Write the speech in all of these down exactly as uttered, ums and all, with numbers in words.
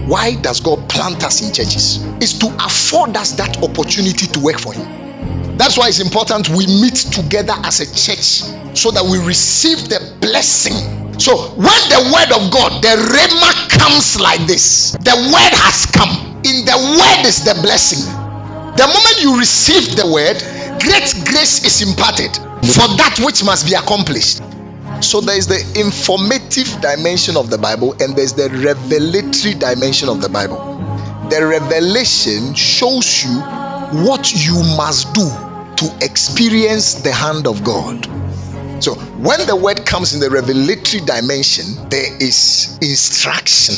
Why does God plant us in churches? It's to afford us that opportunity to work for Him. That's why it's important we meet together as a church so that we receive the blessing. So when the word of God, the rhema, comes like this, the word has come. In the word is the blessing. The moment you receive the word, great grace is imparted for that which must be accomplished. So there is the informative dimension of the Bible and there's the revelatory dimension of the Bible. The revelation shows you what you must do to experience the hand of God. So when the word comes in the revelatory dimension, there is instruction.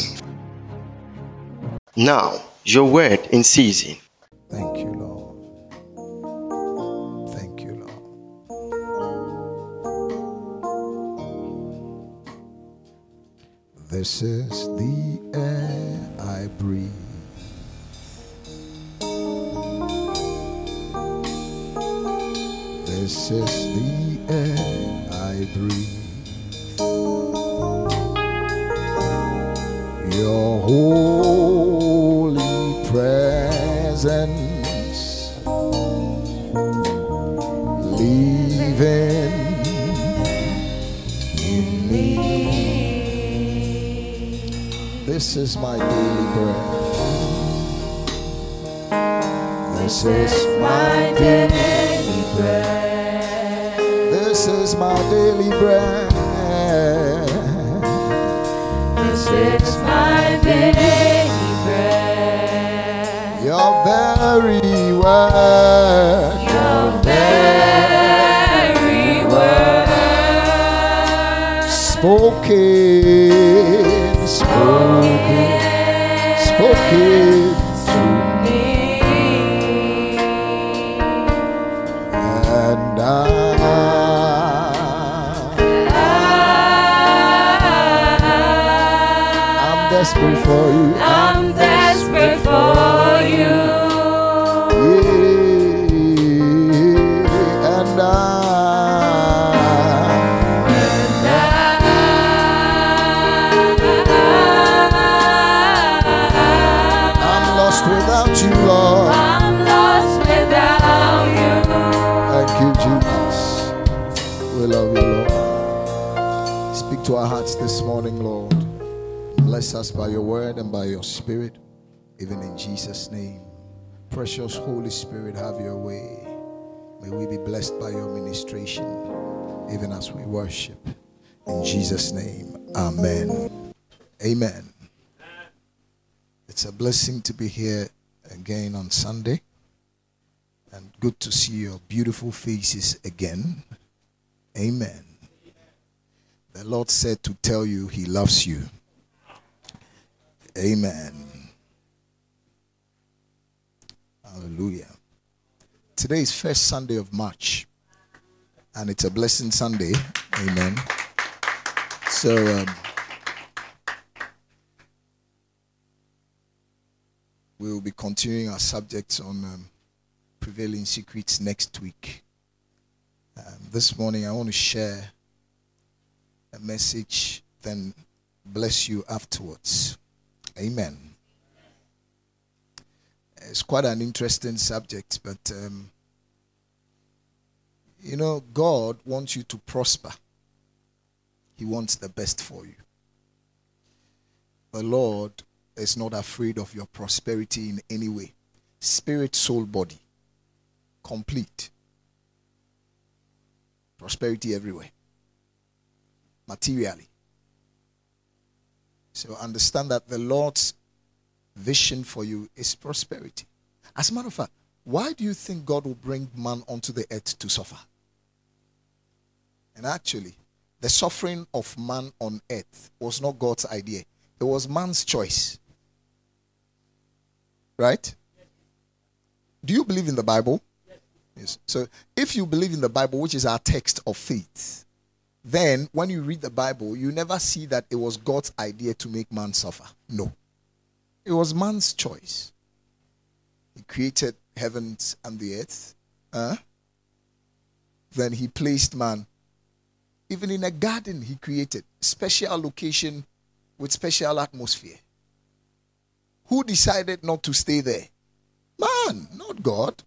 Now, your word in season. Thank you, Lord. Thank you, Lord. This is the air I breathe. This is the air I breathe. Your holy presence living in me. This is my daily bread. This is my daily bread. This is my daily bread. This is my daily bread. Your very word. Your very word. Spoken, spoken, spoken to me. And I, I'm desperate for you. I'm desperate for you. Yeah, and I, And I'm lost without you, Lord. I'm lost without you. Thank you, Jesus. We love you, Lord. Speak to our hearts this morning, Lord. Bless us by your word and by your spirit, even in Jesus' name. Precious Holy Spirit, have your way. May we be blessed by your ministration, even as we worship. In Jesus' name, amen. Amen. It's a blessing to be here again on Sunday. And good to see your beautiful faces again. Amen. The Lord said to tell you He loves you. Amen. Hallelujah. Today is first Sunday of March. And it's a blessing Sunday. Amen. So, um, we will be continuing our subjects on um, prevailing secrets next week. Um, this morning I want to share a message, then bless you afterwards. Amen. It's quite an interesting subject, but um, you know, God wants you to prosper. He wants the best for you. The Lord is not afraid of your prosperity in any way. Spirit, soul, body. Complete. Prosperity everywhere. Materially. So understand that the Lord's vision for you is prosperity. As a matter of fact, why do you think God will bring man onto the earth to suffer? And actually, the suffering of man on earth was not God's idea. It was man's choice. Right? Do you believe in the Bible? Yes. So if you believe in the Bible, which is our text of faith, then when you read the Bible, you never see that it was God's idea to make man suffer. No. It was man's choice. He created heavens and the earth. Huh? Then he placed man. Even in a garden he created. Special location with special atmosphere. Who decided not to stay there? Man, not God.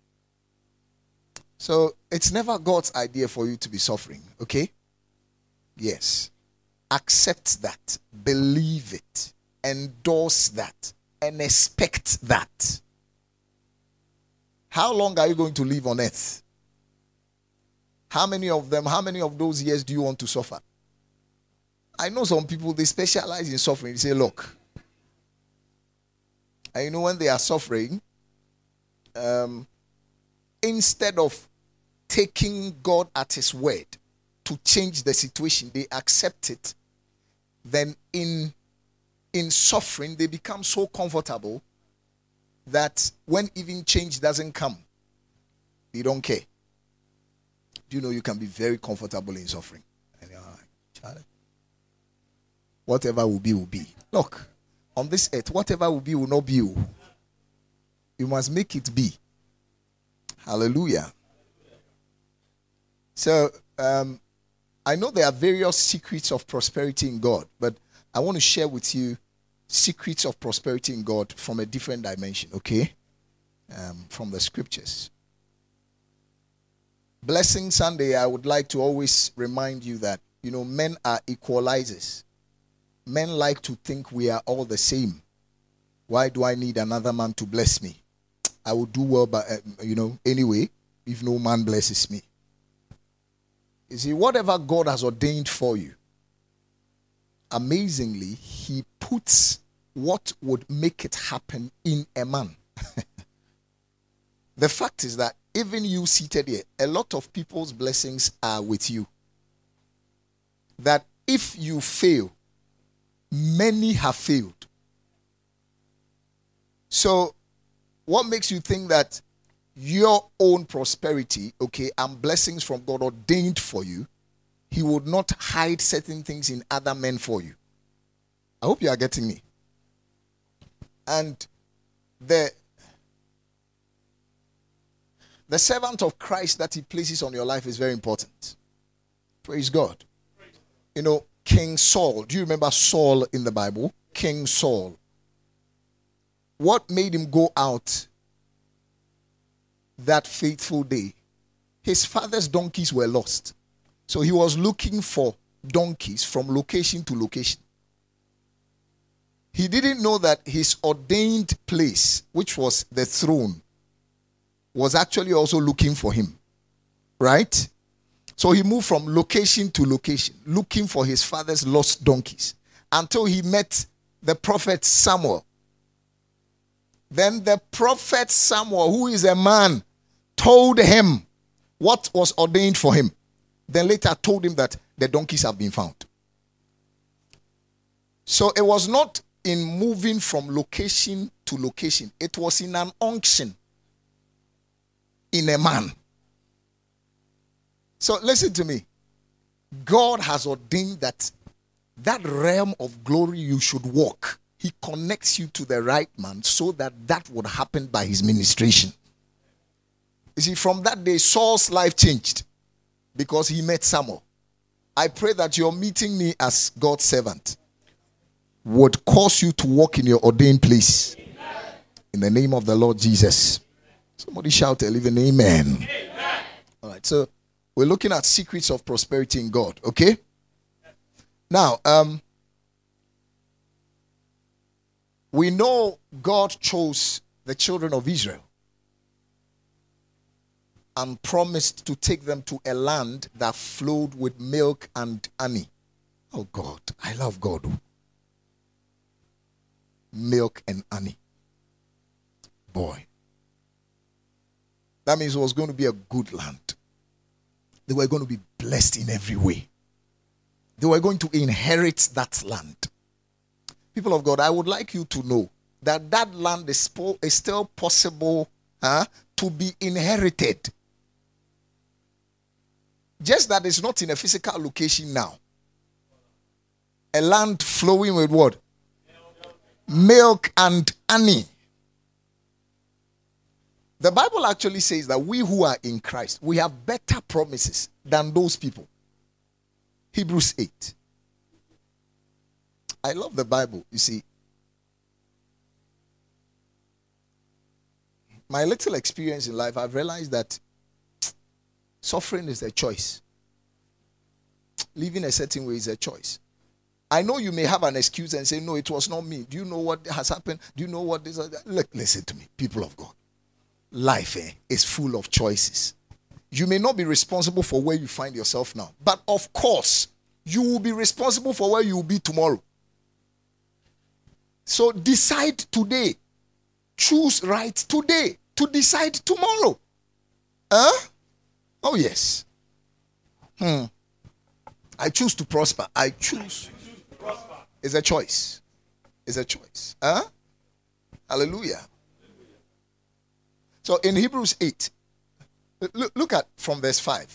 So it's never God's idea for you to be suffering, okay? Yes. Accept that. Believe it. Endorse that. And expect that. How long are you going to live on earth? How many of them, how many of those years do you want to suffer? I know some people, they specialize in suffering. They say, look, and you know when they are suffering, um, instead of taking God at his word to change the situation, they accept it. Then in, in suffering, they become so comfortable that when even change doesn't come, they don't care. Do you know you can be very comfortable in suffering? And you're like, Charlie, whatever will be, will be. Look, on this earth, whatever will be, will not be you. You must make it be. Hallelujah. So, um, I know there are various secrets of prosperity in God, but I want to share with you secrets of prosperity in God from a different dimension, okay? Um, from the scriptures. Blessing Sunday, I would like to always remind you that, you know, men are equalizers. Men like to think we are all the same. Why do I need another man to bless me? I will do well, but, uh, you know, anyway, if no man blesses me. You see, whatever God has ordained for you, amazingly, he puts what would make it happen in a man. The fact is that even you seated here, a lot of people's blessings are with you. That if you fail, many have failed. So, what makes you think that your own prosperity, okay, and blessings from God ordained for you, he would not hide certain things in other men for you? I hope you are getting me. And the the servant of Christ that he places on your life is very important. Praise God. You know, King Saul. Do you remember Saul in the Bible? King Saul. What made him go out that fateful day? His father's donkeys were lost. So he was looking for donkeys from location to location. He didn't know that his ordained place, which was the throne, was actually also looking for him. Right? So he moved from location to location, looking for his father's lost donkeys, until he met the prophet Samuel. Then the prophet Samuel, who is a man, told him what was ordained for him. Then later told him that the donkeys have been found. So it was not in moving from location to location. It was in an unction in a man. So listen to me. God has ordained that that realm of glory you should walk. He connects you to the right man so that that would happen by his ministration. You see, from that day, Saul's life changed because he met Samuel. I pray that your meeting me as God's servant would cause you to walk in your ordained place. In the name of the Lord Jesus. Somebody shout a living amen. Amen. All right, so we're looking at secrets of prosperity in God, okay? Now, um, we know God chose the children of Israel and promised to take them to a land that flowed with milk and honey. Oh God, I love God. Milk and honey. Boy. That means it was going to be a good land. They were going to be blessed in every way. They were going to inherit that land. People of God, I would like you to know that that land is, po- is still possible huh, to be inherited. Just that it's not in a physical location now. A land flowing with what? Milk and honey. The Bible actually says that we who are in Christ, we have better promises than those people. Hebrews eight. I love the Bible. You see, my little experience in life, I've realized that suffering is a choice. Living a certain way is a choice. I know you may have an excuse and say, no, it was not me. Do you know what has happened? Do you know what this? Look, listen to me, people of God. Life eh, is full of choices. You may not be responsible for where you find yourself now, but of course, you will be responsible for where you will be tomorrow. So decide today. Choose right today to decide tomorrow. Huh? Oh, yes. Hmm. I choose to prosper. I choose. It's a choice. It's a choice. Huh? Hallelujah. So in Hebrews eight, look, look at from verse five.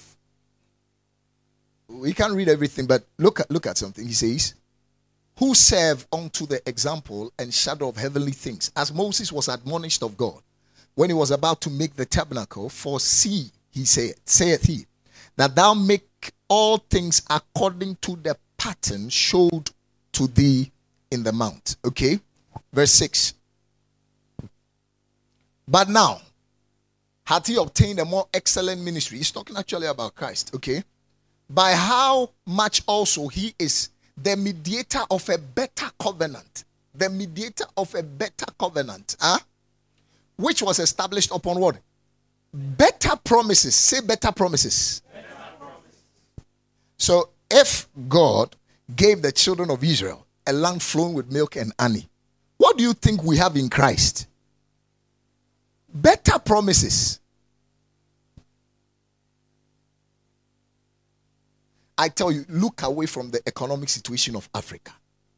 We can't read everything, but look at look at something. He says, who serve unto the example and shadow of heavenly things, as Moses was admonished of God when he was about to make the tabernacle. For see, he said, saith he, that thou make all things according to the pattern showed to thee in the mount. Okay, verse six. But now hath he obtained a more excellent ministry. He's talking actually about Christ. Okay, by how much also he is the mediator of a better covenant. The mediator of a better covenant. Huh? Which was established upon what? Better promises. Say better promises. Better promises. So if God gave the children of Israel a land flowing with milk and honey, what do you think we have in Christ? Better promises. I tell you, look away from the economic situation of Africa.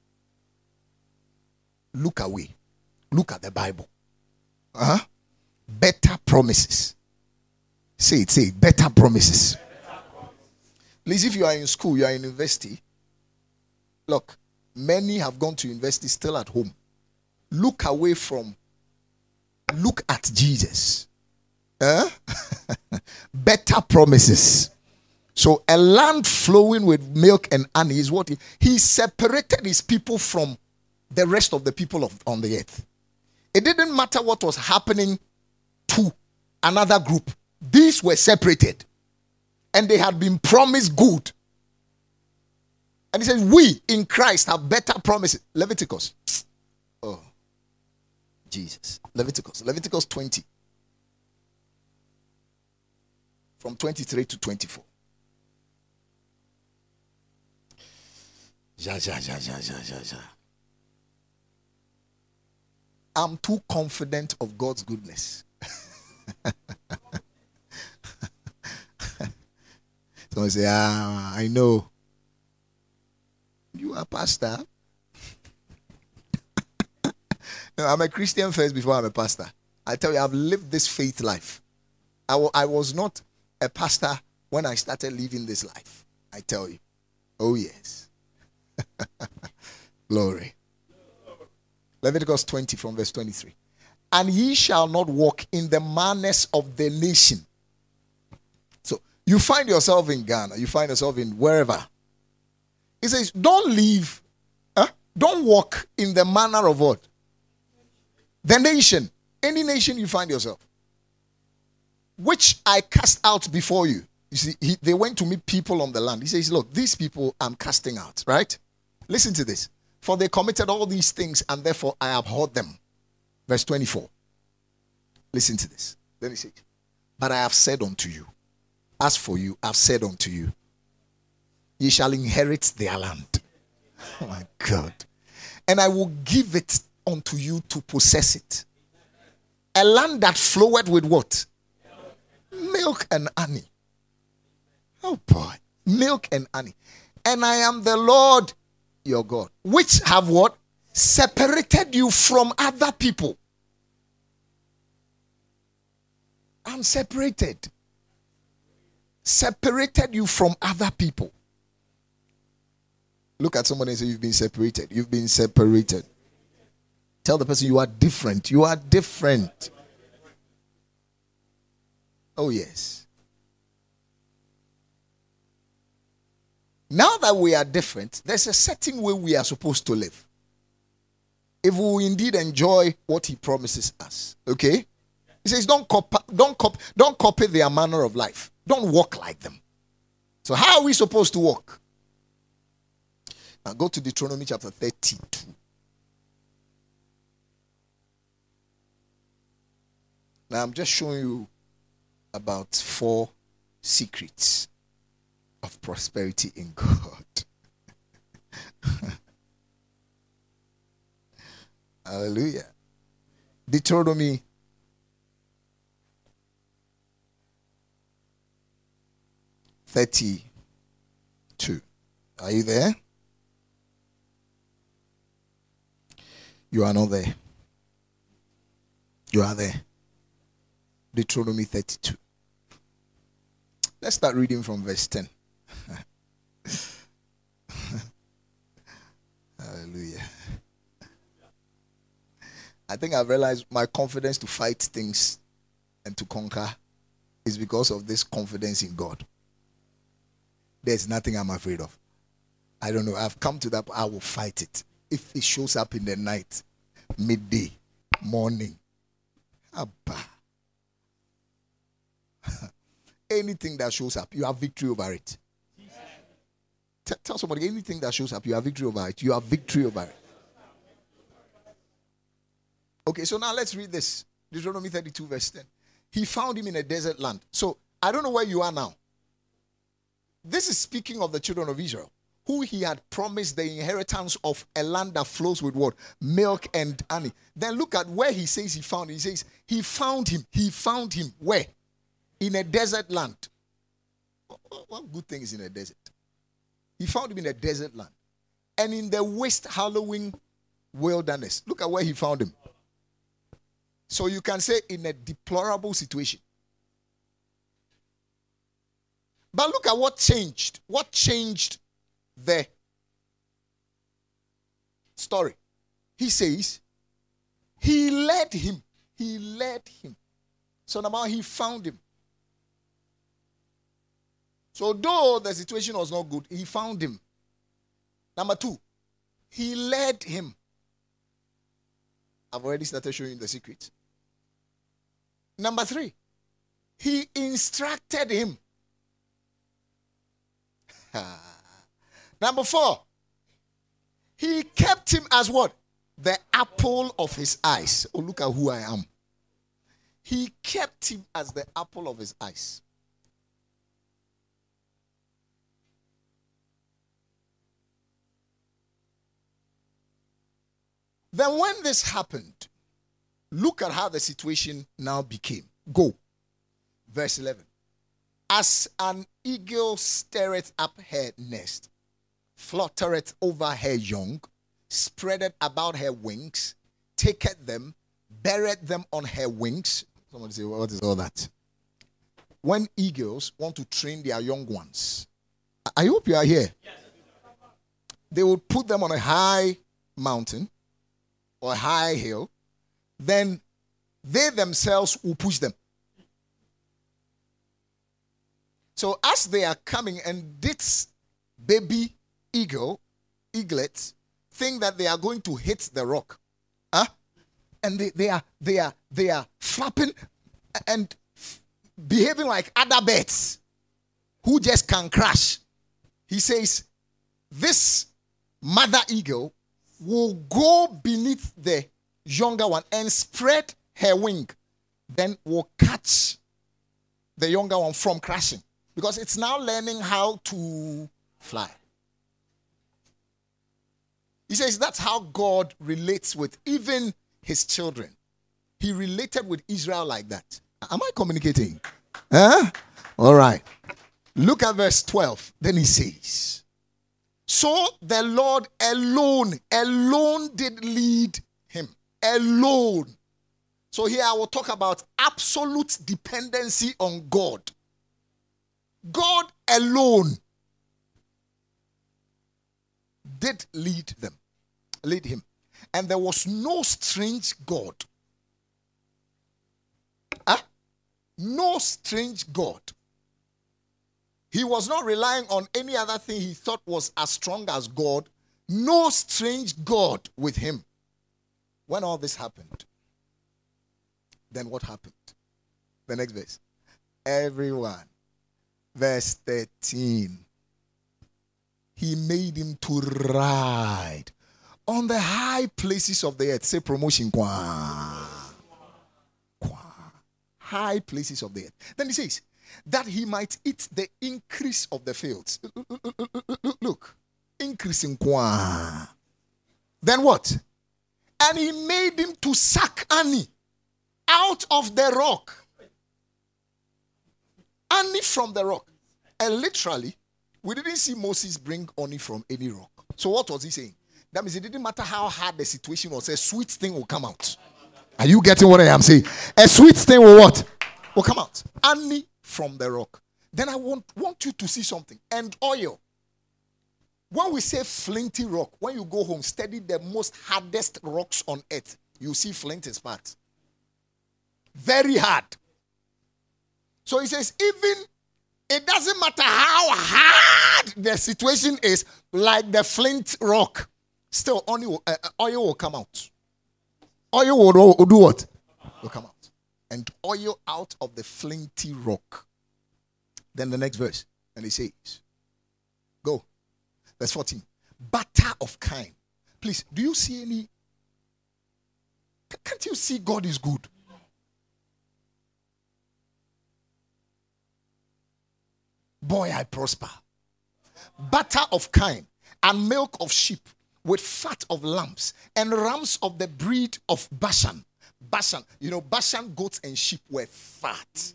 Look away. Look at the Bible. Uh-huh. Better promises. Say it, say it. Better promises. Better promises. Please, if you are in school, you are in university, look, many have gone to university still at home. Look away from, look at Jesus. Huh? Better promises. So a land flowing with milk and honey is what he, he separated his people from the rest of the people of, on the earth. It didn't matter what was happening to another group. These were separated. And they had been promised good. And he says, we in Christ have better promises. Leviticus. Oh, Jesus. Leviticus. Leviticus twenty. From twenty-three to twenty-four. Ja, ja, ja, ja, ja, ja, ja. I'm too confident of God's goodness. Someone say, ah, I know. You are a pastor. No, I'm a Christian first before I'm a pastor. I tell you, I've lived this faith life. I, w- I was not a pastor when I started living this life. I tell you. Oh, yes. Glory. Leviticus twenty from verse twenty-three. And ye shall not walk in the manners of the nation. So you find yourself in Ghana, you find yourself in wherever. It says, don't live, huh? Don't walk in the manner of what? The nation. Any nation you find yourself. Which I cast out before you. You see, he, they went to meet people on the land. He says, look, these people I'm casting out, right? Listen to this. For they committed all these things, and therefore I abhorred them. Verse twenty-four. Listen to this. Then he says, but I have said unto you, as for you, I've said unto you, ye shall inherit their land. Oh my God. And I will give it unto you to possess it. A land that floweth with what? Milk and honey. Oh boy. Milk and honey. And I am the Lord your God, which have what? Separated you from other people. I'm separated. Separated you from other people. Look at someone and say, you've been separated. You've been separated. Tell the person you are different. You are different. Oh, yes. Now that we are different, there's a certain way we are supposed to live. If we indeed enjoy what he promises us. Okay? He says, don't copy, don't copy, don't copy their manner of life. Don't walk like them. So how are we supposed to walk? Now go to Deuteronomy chapter thirty-two. Now I'm just showing you about four secrets of prosperity in God. Hallelujah. Deuteronomy thirty-two. Are you there? You are not there. You are there. Deuteronomy thirty-two. Let's start reading from verse ten. Hallelujah. I think I've realized my confidence to fight things and to conquer is because of this confidence in God. There's nothing I'm afraid of. I don't know. I've come to that. I will fight it. If it shows up in the night, midday, morning, Abba. Anything that shows up, you have victory over it. T- tell somebody, anything that shows up, you have victory over it. You have victory over it. Okay, so now let's read this. Deuteronomy thirty-two, verse ten. He found him in a desert land. So I don't know where you are now. This is speaking of the children of Israel, who he had promised the inheritance of a land that flows with what? Milk and honey. Then look at where he says he found him. He says he found him. He found him where? In a desert land. What good thing is in a desert? He found him in a desert land. And in the waste hallowing wilderness. Look at where he found him. So you can say in a deplorable situation. But look at what changed. What changed the story? He says, he led him. He led him. So now he found him. So though the situation was not good, he found him. Number two, he led him. I've already started showing you the secret. Number three, he instructed him. Number four, he kept him as what? The apple of his eyes. Oh, look at who I am. He kept him as the apple of his eyes. Then when this happened, look at how the situation now became. Go. Verse eleven. As an eagle stirreth up her nest, fluttereth over her young, spreadeth about her wings, taketh them, beareth them on her wings. Somebody say, well, what is all that? When eagles want to train their young ones, I hope you are here. Yes. They will put them on a high mountain or a high hill, then they themselves will push them. So as they are coming, and this baby eagle, eaglets, think that they are going to hit the rock. Huh? And they, they are they are they are flapping and f- behaving like other birds who just can crash. He says, this mother eagle will go beneath the younger one and spread her wing, then will catch the younger one from crashing. Because it's now learning how to fly. He says that's how God relates with even his children. He related with Israel like that. Am I communicating? Huh? All right. Look at verse twelve. Then he says, so the Lord alone, alone did lead him. Alone. So here I will talk about absolute dependency on God. God alone did lead them, lead him. And there was no strange God. Huh? No strange God. He was not relying on any other thing he thought was as strong as God. No strange God with him. When all this happened, then what happened? The next verse. Everyone. Verse thirteen. He made him to ride on the high places of the earth. Say promotion. Kwa. Kwa. High places of the earth. Then he says, that he might eat the increase of the fields. Look. Increasing. Kwa. Then what? And he made him to suck honey out of the rock. Honey from the rock. And literally, we didn't see Moses bring honey from any rock. So what was he saying? That means it didn't matter how hard the situation was, a sweet thing will come out. Are you getting what I am saying? A sweet thing will what? Will come out. Honey from the rock. Then I want, want you to see something. And oil. When we say flinty rock, when you go home, study the most hardest rocks on earth, you see flint is part. Very hard. So he says, even it doesn't matter how hard the situation is, like the flint rock, still oil, uh, oil will come out. Oil will, will do what? Will come out. And oil out of the flinty rock. Then the next verse, and he says, go. Verse fourteen. Butter of kine. Please, do you see any? Can't you see God is good? Boy, I prosper. Butter of kine and milk of sheep with fat of lambs and rams of the breed of Bashan. Bashan, you know, Bashan goats and sheep were fat.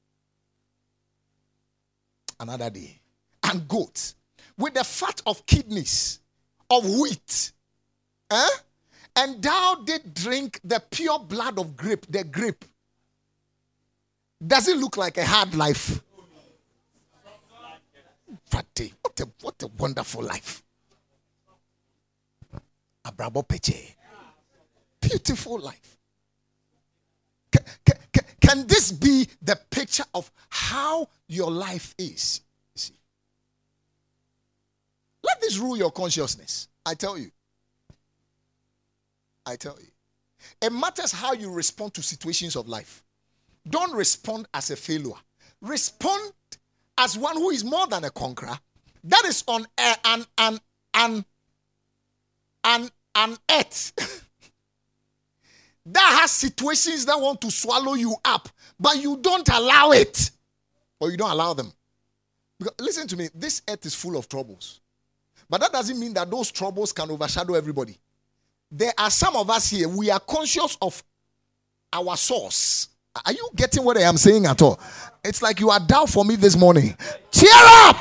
Another day. And goats with the fat of kidneys, of wheat. Eh? And thou did drink the pure blood of grape, the grape. Does it look like a hard life? What a, what a wonderful life. Abrabo Peche. Beautiful life. Can, can, can this be the picture of how your life is? See? Let this rule your consciousness. I tell you. I tell you. It matters how you respond to situations of life. Don't respond as a failure. Respond as one who is more than a conqueror. That is on uh, an an an an an earth that has situations that want to swallow you up, but you don't allow it, or you don't allow them. Because, listen to me, this earth is full of troubles, but that doesn't mean that those troubles can overshadow everybody. There are some of us here, we are conscious of our source. Are you getting what I am saying at all? It's like you are down for me this morning. Cheer up!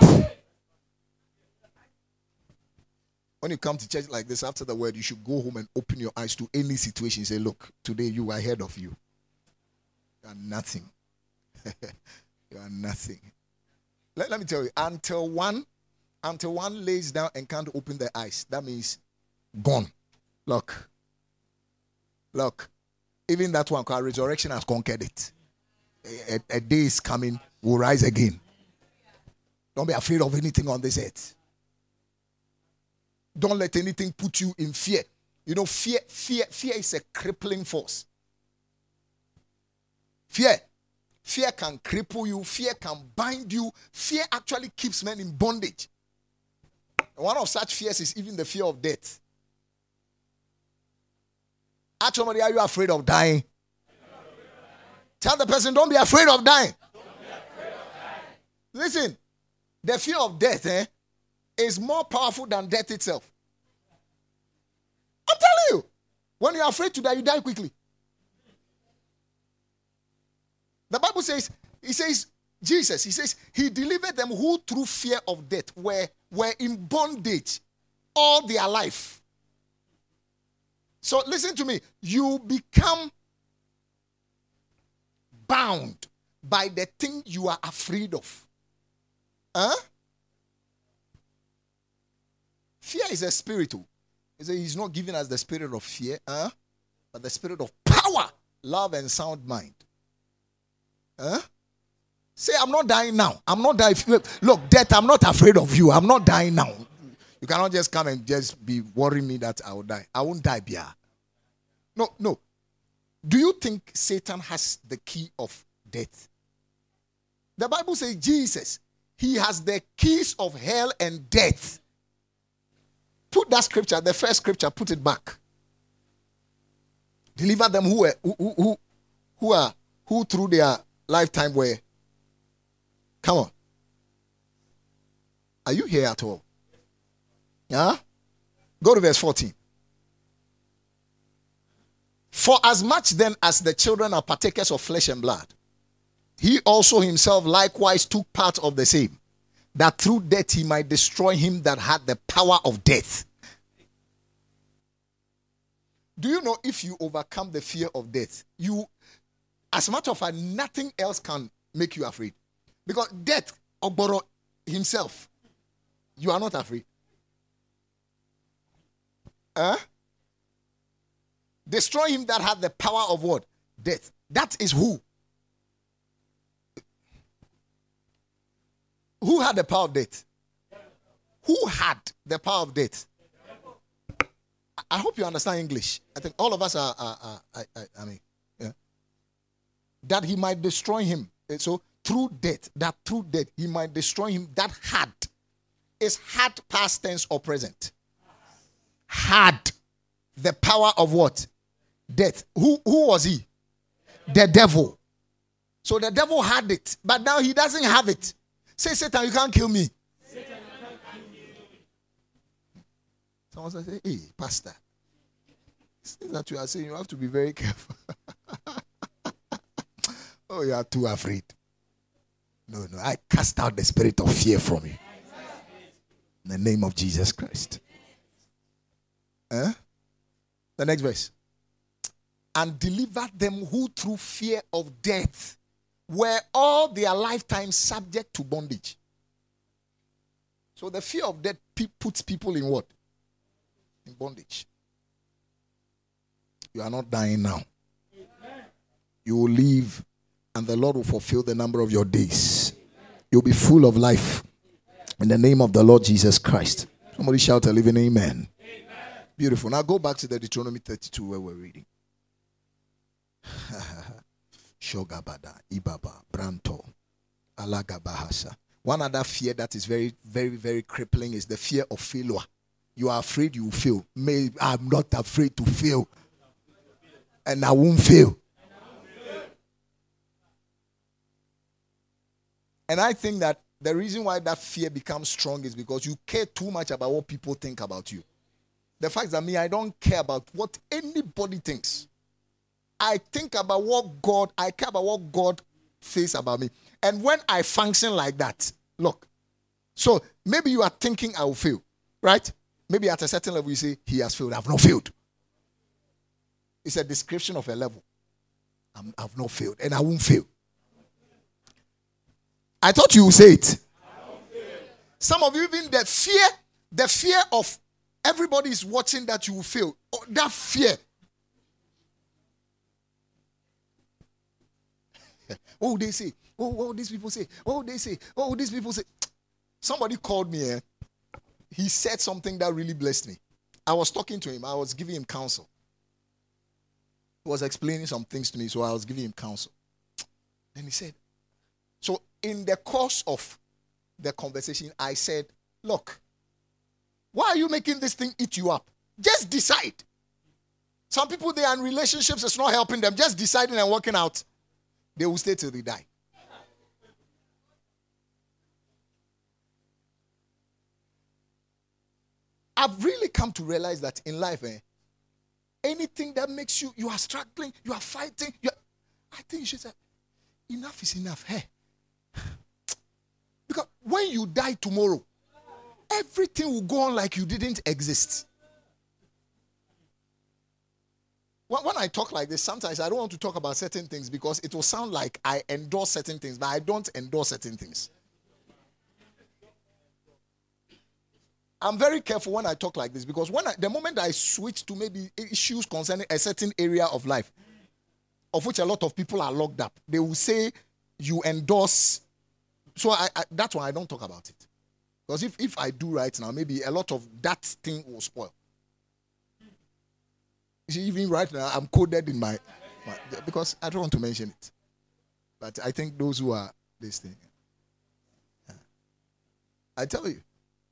When you come to church like this, after the word, you should go home and open your eyes to any situation. Say, look, today you are ahead of you. You are nothing. You are nothing. Let, let me tell you, until one, until one lays down and can't open their eyes, that means gone. Look. Look. Even that one, because resurrection has conquered it. A, a, a day is coming, we'll rise again. Don't be afraid of anything on this earth. Don't let anything put you in fear. You know, fear, fear, fear is a crippling force. Fear. Fear can cripple you. Fear can bind you. Fear actually keeps men in bondage. And one of such fears is even the fear of death. Ask somebody, are you afraid of dying? Tell the person, don't be afraid of dying. Afraid of dying. Listen, the fear of death eh, is more powerful than death itself. I'm telling you, when you're afraid to die, you die quickly. The Bible says, he says, Jesus, he says, he delivered them who through fear of death were, were in bondage all their life. So listen to me. You become bound by the thing you are afraid of. Huh? Fear is a spirit. He says he's not giving us the spirit of fear, huh? But the spirit of power, love, and sound mind. Huh? Say, I'm not dying now. I'm not dying. Look, death, I'm not afraid of you. I'm not dying now. You cannot just come and just be worrying me that I will die. I won't die, Bia. No, no. Do you think Satan has the key of death. The Bible says Jesus, he has the keys of hell and death. Put that scripture, the first scripture, put it back. Deliver them who, were, who, who, who, who are, who through their lifetime were. Come on. Are you here at all? Yeah? Go to verse fourteen. For as much then as the children are partakers of flesh and blood, he also himself likewise took part of the same, that through death he might destroy him that had the power of death. Do you know if you overcome the fear of death, you, as a matter of fact, nothing else can make you afraid. Because death, Ogboro himself, you are not afraid. Huh? Destroy him that had the power of what? Death. That is who? Who had the power of death? Who had the power of death? I hope you understand English. I think all of us are, are, are I, I, I mean, yeah. That he might destroy him. So through death, that through death he might destroy him that had. Is had past tense or present? Had the power of what? Death. Who, who was he? The devil. So the devil had it, but now he doesn't have it. Say, Satan, you can't kill me. Satan, you can't kill me. Someone says, hey, pastor, things that you are saying, you have to be very careful. Oh, you are too afraid. No, no, I cast out the spirit of fear from you. In the name of Jesus Christ. Huh? The next verse. And delivered them who through fear of death were all their lifetime subject to bondage. So the fear of death puts people in what? In bondage. You are not dying now. You will live and the Lord will fulfill the number of your days. You'll be full of life. In the name of the Lord Jesus Christ. Somebody shout a living amen. Amen. Beautiful. Now go back to the Deuteronomy thirty-two where we're reading. Shogabada, Ibaba, Branto, Alagabahasa. One other fear that is very, very, very crippling is the fear of failure. You are afraid you will fail. May, I'm not afraid to fail. And I won't fail. And I think that the reason why that fear becomes strong is because you care too much about what people think about you. The fact that me, I don't care about what anybody thinks. I think about what God, I care about what God says about me. And when I function like that, look, so maybe you are thinking I will fail, right? Maybe at a certain level you say, he has failed. I have not failed. It's a description of a level. I'm, I have not failed and I won't fail. I thought you would say it. Some of you, even the fear, the fear of everybody is watching that you will fail. Oh, that fear. Oh, they say. Oh, oh, these people say. Oh, they say. Oh, these people say. Somebody called me. Eh? He said something that really blessed me. I was talking to him. I was giving him counsel. He was explaining some things to me, so I was giving him counsel. Then he said, so in the course of the conversation, I said, look, why are you making this thing eat you up? Just decide. Some people, they are in relationships, it's not helping them. Just deciding and working out. They will stay till they die. I've really come to realize that in life, eh, anything that makes you, you are struggling, you are fighting, you are, I think you should say, enough is enough. Hey. Because when you die tomorrow, everything will go on like you didn't exist. When I talk like this, sometimes I don't want to talk about certain things because it will sound like I endorse certain things, but I don't endorse certain things. I'm very careful when I talk like this because when I, the moment I switch to maybe issues concerning a certain area of life, of which a lot of people are locked up, they will say you endorse. So I, I, that's why I don't talk about it. Because if, if I do right now, maybe a lot of that thing will spoil. You see, even right now, I'm coded in my, my, because I don't want to mention it. But I think those who are this thing, yeah. I tell you,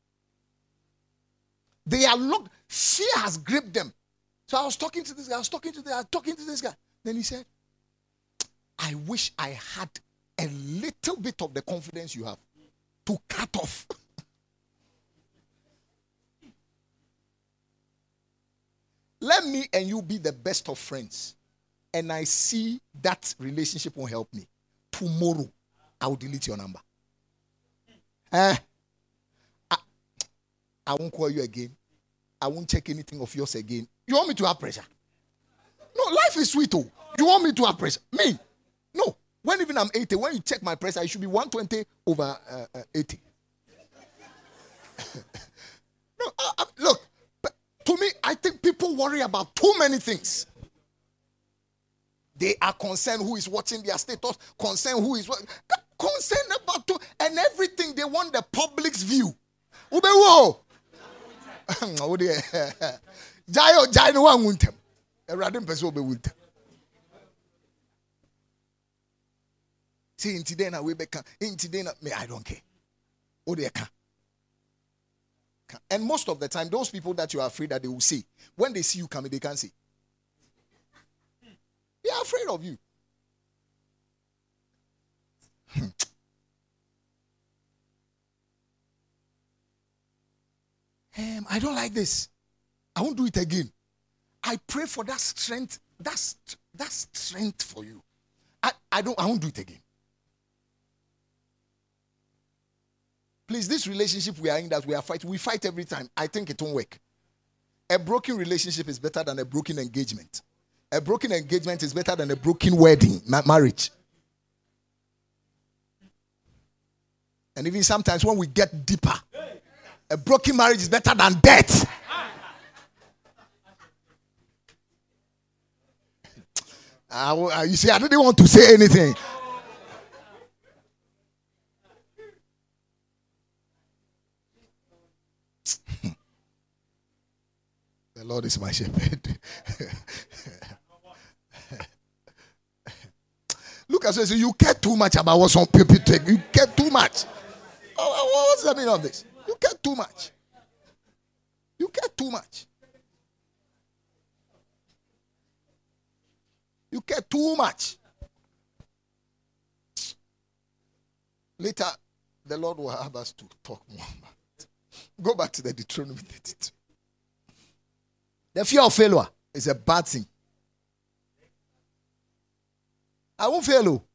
they are locked. Fear has gripped them. So I was talking to this guy. I was talking to this. I was talking to this guy. Then he said, "I wish I had a little bit of the confidence you have to cut off." Let me and you be the best of friends, and I see that relationship won't help me. Tomorrow, I will delete your number. Eh? I, I won't call you again. I won't check anything of yours again. You want me to have pressure? No, life is sweet. Oh, you want me to have pressure? Me? No. When even I'm eighty, when you check my pressure, I should be one twenty over uh, uh, eighty. No, uh, uh, look. To me, I think people worry about too many things. They are concerned who is watching their status, concerned who is what, concerned about to, and everything. They want the public's view. Ube wo. Jayo jayo wa nguntem. Eradem pese obe wuntem. See inti na we beka, inti na me I don't care. Ode ka. And most of the time, those people that you are afraid that they will see, when they see you coming, they can't see. They are afraid of you. um, I don't like this. I won't do it again. I pray for that strength. That's that strength for you. I, I don't. I won't do it again. Please, this relationship we are in that we are fighting, we fight every time. I think it won't work. A broken relationship is better than a broken engagement. A broken engagement is better than a broken wedding, ma- marriage. And even sometimes when we get deeper, a broken marriage is better than death. uh, you see, I didn't want to say anything. The Lord is my shepherd. Look at you. You care too much about what some people take. You care too much. Oh, what's the meaning of this? You care too much. You care too much. You care too much. Later, the Lord will have us to talk more about it. Go back to the Deuteronomy thirty-two. The fear of failure is a bad thing. I won't fail you.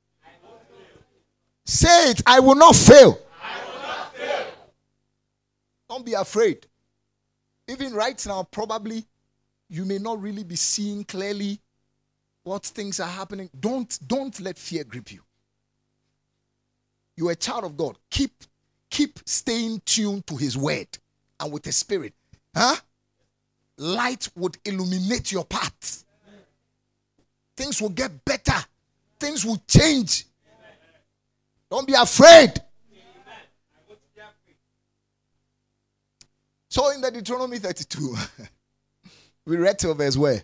Say it. I will not fail. I will not fail. Don't be afraid. Even right now, probably you may not really be seeing clearly what things are happening. Don't, don't let fear grip you. You're a child of God. Keep, keep staying tuned to His word and with His Spirit. Huh? Light would illuminate your path. Things will get better. Things will change. Don't be afraid. So in the Deuteronomy thirty-two, we read till verse where?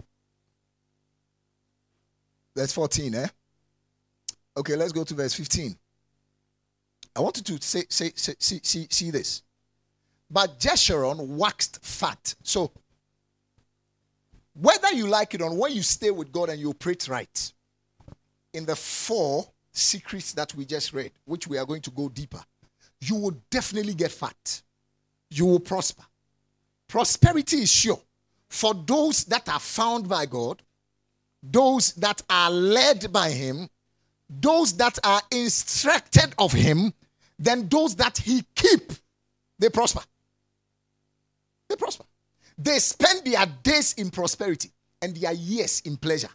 Verse fourteen, eh? Okay, let's go to verse fifteen. I want you to say, say, say, see, see, see this. But Jeshurun waxed fat. So, whether you like it or not, when you stay with God and you operate right, in the four secrets that we just read, which we are going to go deeper, you will definitely get fat. You will prosper. Prosperity is sure for those that are found by God, those that are led by Him, those that are instructed of Him, then those that He keep, they prosper. They prosper. They spend their days in prosperity and their years in pleasure.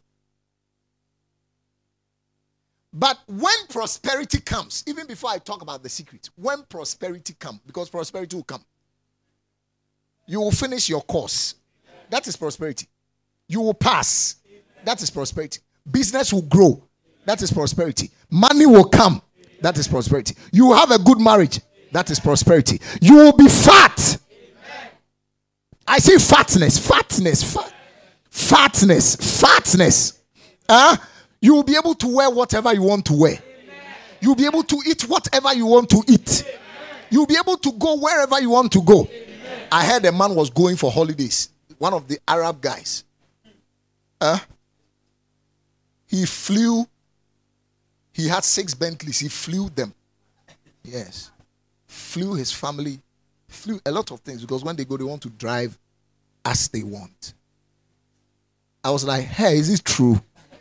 But when prosperity comes, even before I talk about the secret, when prosperity comes, because prosperity will come, you will finish your course. That is prosperity. You will pass. That is prosperity. Business will grow. That is prosperity. Money will come. That is prosperity. You will have a good marriage. That is prosperity. You will be fat. I see fatness, fatness, fat, fatness, fatness. Huh? You will be able to wear whatever you want to wear. You'll be able to eat whatever you want to eat. You'll be able to go wherever you want to go. I heard a man was going for holidays. One of the Arab guys. Uh, he flew. He had six Bentleys. He flew them. Yes. Flew his family. Flew a lot of things. Because when they go, they want to drive as they want. I was like, hey, is it true?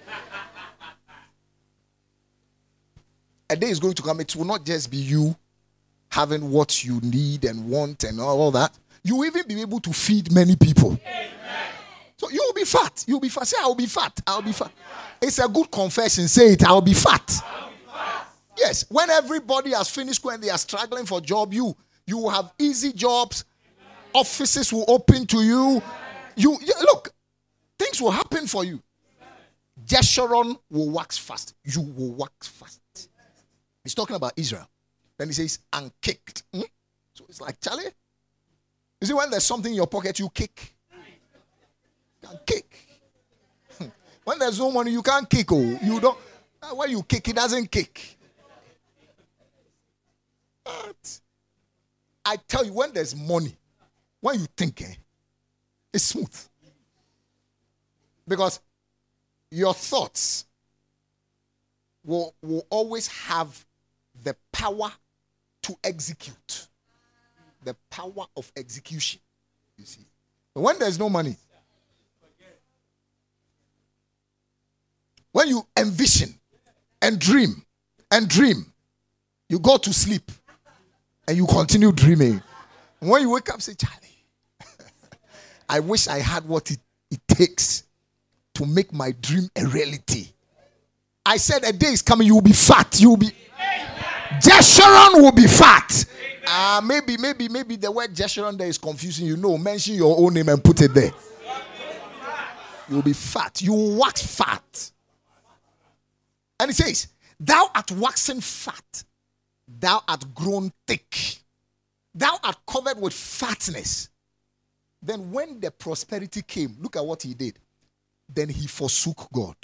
A day is going to come. It will not just be you having what you need and want and all that. You will even be able to feed many people. Amen. So you will be fat. You will be fat. Say, I will be fat. I will be fat. It's a good confession. Say it. I will be fat. I will be fat. Yes. When everybody has finished school and they are struggling for job, you you will have easy jobs. Amen. Offices will open to you. You, you look. Things will happen for you. Jeshurun will wax fast. You will wax fast. He's talking about Israel. Then he says, and kicked. Hmm? So it's like, Charlie, you see, when there's something in your pocket, you kick. You can kick. When there's no money, you can't kick. Oh, you don't. When you kick, it doesn't kick. But I tell you, when there's money, when you think, eh, it's smooth. Because your thoughts will, will always have the power to execute. The power of execution. You see. But when there's no money, when you envision and dream and dream, you go to sleep and you continue dreaming. And when you wake up, say, Charlie, I wish I had what it, it takes to make my dream a reality. I said a day is coming, you will be fat. You will be. Jeshurun will be fat. Uh, maybe, maybe, maybe the word Jeshurun there is confusing you. No, mention your own name and put it there. You will be fat. You will wax fat. And it says, thou art waxen fat. Thou art grown thick. Thou art covered with fatness. Then when the prosperity came, look at what he did. Then he forsook God.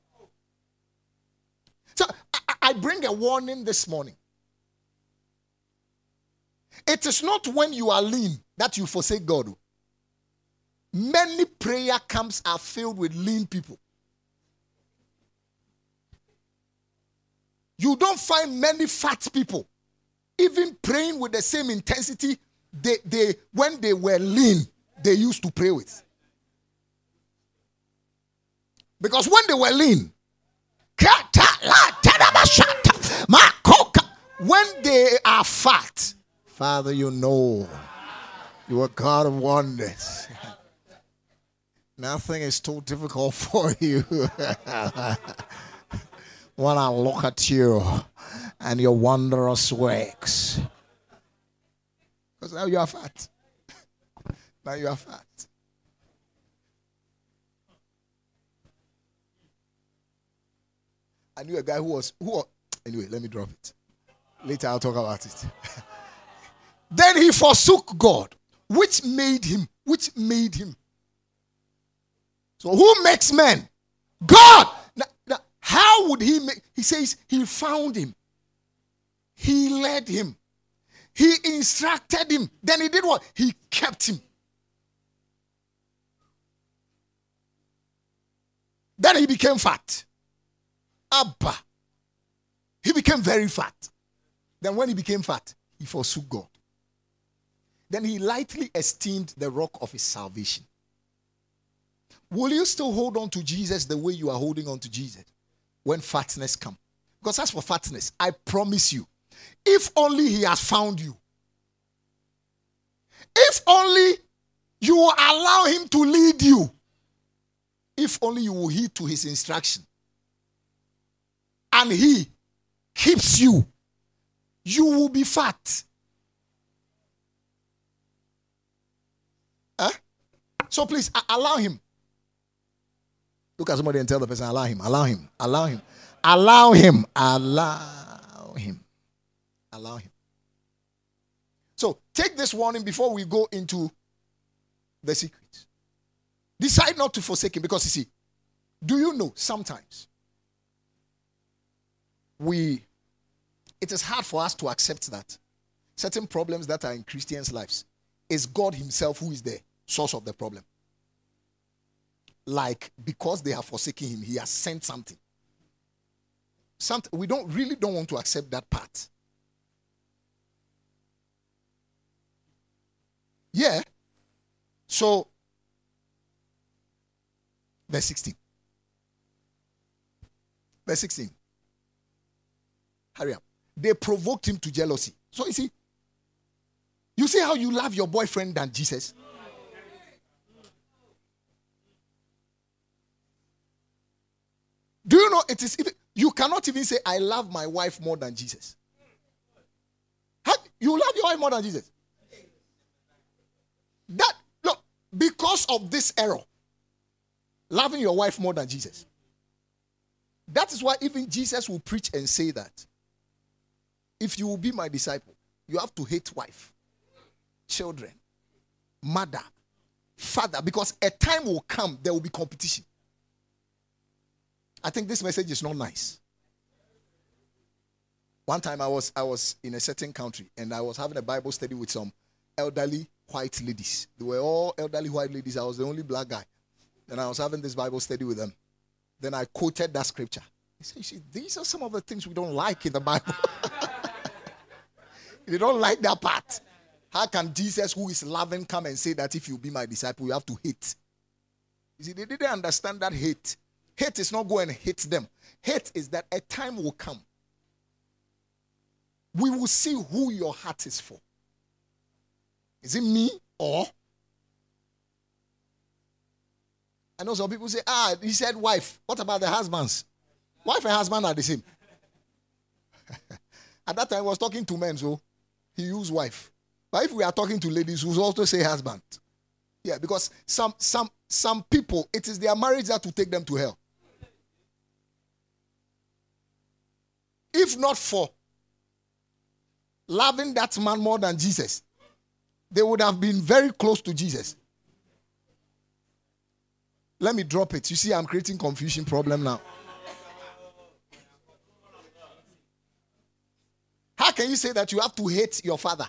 So I, I bring a warning this morning. It is not when you are lean that you forsake God. Many prayer camps are filled with lean people. You don't find many fat people even praying with the same intensity they, they when they were lean, they used to pray with. Because when they were lean, when they are fat, Father, you know, you are God of wonders. Nothing is too difficult for you. When I look at you and your wondrous works. Because now you are fat. Now you are fat. I knew a guy who was, who was, anyway, let me drop it. Later I'll talk about it. Then he forsook God, which made him, which made him. So who makes men? God. Now, now, how would he make? He says he found him. He led him. He instructed him. Then he did what? He kept him. Then he became fat. Abba. He became very fat. Then when he became fat, he forsook God. Then he lightly esteemed the rock of his salvation. Will you still hold on to Jesus the way you are holding on to Jesus when fatness comes? Because as for fatness, I promise you, if only he has found you, if only you will allow him to lead you, if only you will heed to his instruction, and he keeps you, you will be fat. Huh? So please, allow him. Look at somebody and tell the person, allow him, allow him, allow him, allow him, allow him, allow him. So take this warning before we go into the secrets. Decide not to forsake him because you see, do you know sometimes we, it is hard for us to accept that certain problems that are in Christians' lives is God himself who is the source of the problem. Like, because they have forsaken him, he has sent something. Something we don't really don't want to accept that part. Yeah. So, verse sixteen. Verse sixteen. Hurry up. They provoked him to jealousy. So you see, you see how you love your boyfriend than Jesus? Do you know it is even, you cannot even say I love my wife more than Jesus. How, you love your wife more than Jesus? That look, because of this error, loving your wife more than Jesus. That is why even Jesus will preach and say that if you will be my disciple, you have to hate wife, children, mother, father, because a time will come there will be competition. I think this message is not nice. One time I was I was in a certain country and I was having a Bible study with some elderly white ladies. They were all elderly white ladies. I was the only black guy. And I was having this Bible study with them. Then I quoted that scripture. He said, see, these are some of the things we don't like in the Bible. They don't like that part. How can Jesus, who is loving, come and say that if you be my disciple, you have to hate? You see, they didn't understand that hate. Hate is not go and hate them. Hate is that a time will come. We will see who your heart is for. Is it me or? I know some people say, ah, he said wife. What about the husbands? Wife and husband are the same. At that time, I was talking to men, so he used wife. But if we are talking to ladies, we will also say husband. Yeah, because some some some people, it is their marriage that will take them to hell. If not for loving that man more than Jesus, they would have been very close to Jesus. Let me drop it. You see, I'm creating confusion problem now. How can you say that you have to hate your father?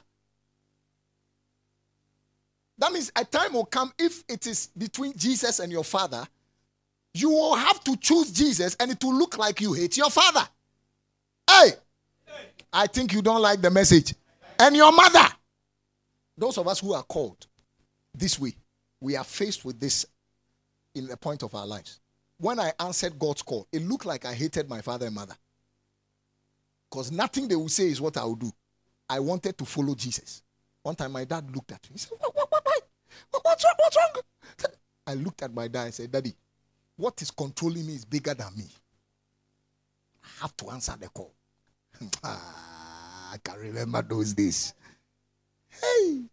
That means a time will come, if it is between Jesus and your father, you will have to choose Jesus and it will look like you hate your father. Hey, I think you don't like the message. And your mother. Those of us who are called this way, we are faced with this in the point of our lives. When I answered God's call, it looked like I hated my father and mother. Because nothing they will say is what I will do. I wanted to follow Jesus. One time my dad looked at me. He said, what, what, what, what, what's wrong? What's wrong? I looked at my dad and said, Daddy, what is controlling me is bigger than me. I have to answer the call. ah, I can remember those days. Hey,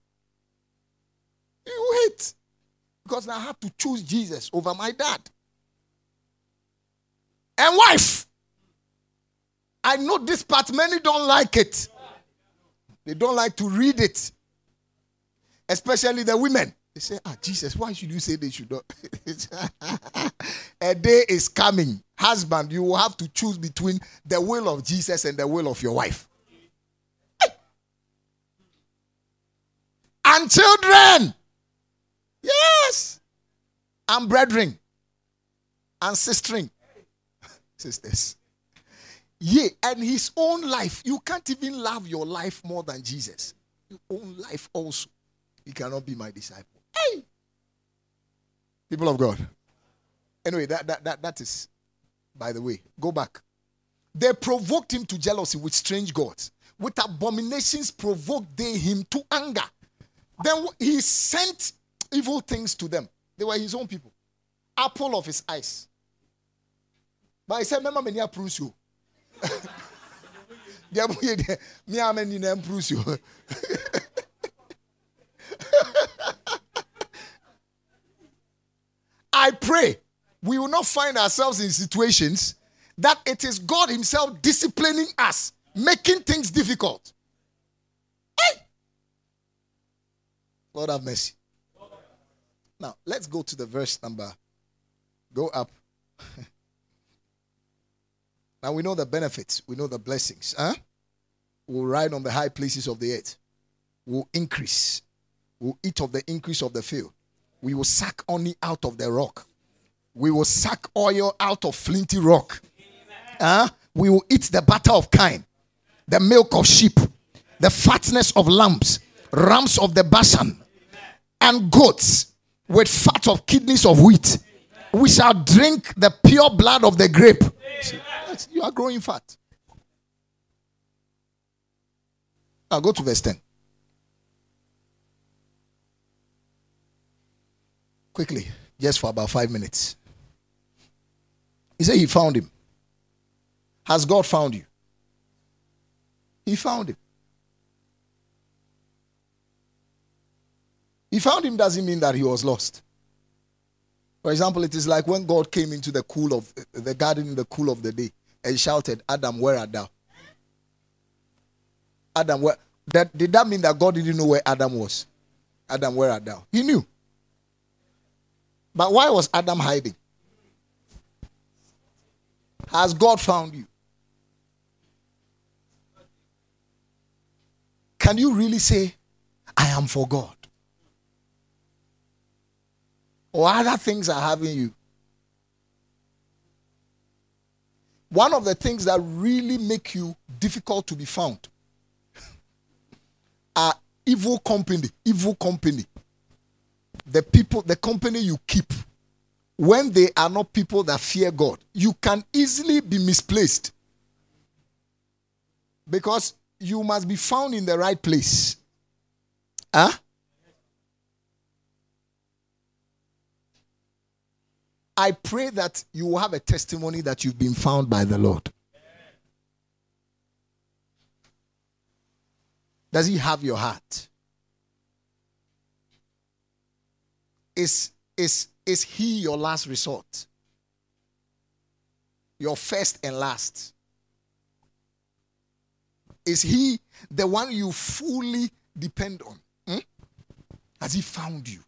you hate. Because I had to choose Jesus over my dad. And wife. I know this part, many don't like it. They don't like to read it. Especially the women. They say, ah, Jesus, why should you say they should not? A day is coming. Husband, you will have to choose between the will of Jesus and the will of your wife. Hey. And children. Yes. And brethren. And sistering. Sisters. Yea, and his own life. You can't even love your life more than Jesus. Your own life also. He cannot be my disciple. Hey! People of God. Anyway, that, that, that, that is, by the way, go back. They provoked him to jealousy with strange gods. With abominations provoked they him to anger. Then he sent evil things to them. They were his own people. Apple of his eyes. But he said, remember me approves you. I pray we will not find ourselves in situations that it is God himself disciplining us, making things difficult. Hey! Lord have mercy. Now, let's go to the verse number. Go up. Now we know the benefits. We know the blessings. Huh? We'll ride on the high places of the earth. We'll increase. We'll eat of the increase of the field. We will suck honey out of the rock. We will suck oil out of flinty rock. Huh? We will eat the butter of kine, the milk of sheep, the fatness of lambs, rams of the Bashan, and goats with fat of kidneys of wheat. We shall drink the pure blood of the grape. See, you are growing fat. I'll go to verse ten. Quickly, just for about five minutes. He said he found him. Has God found you? He found him. He found him doesn't mean that he was lost. For example, it is like when God came into the cool of the garden in the cool of the day and shouted, Adam, where art thou? Adam, where that did that mean that God didn't know where Adam was? Adam, where art thou? He knew. But why was Adam hiding? Has God found you? Can you really say, I am for God? Or other things are having you? One of the things that really make you difficult to be found are evil company. Evil company. The people, the company you keep, when they are not people that fear God, you can easily be misplaced. Because you must be found in the right place. Huh? I pray that you will have a testimony that you've been found by the Lord. Does he have your heart? Is, is, is he your last resort? Your first and last? Is he the one you fully depend on? Hmm? Has he found you?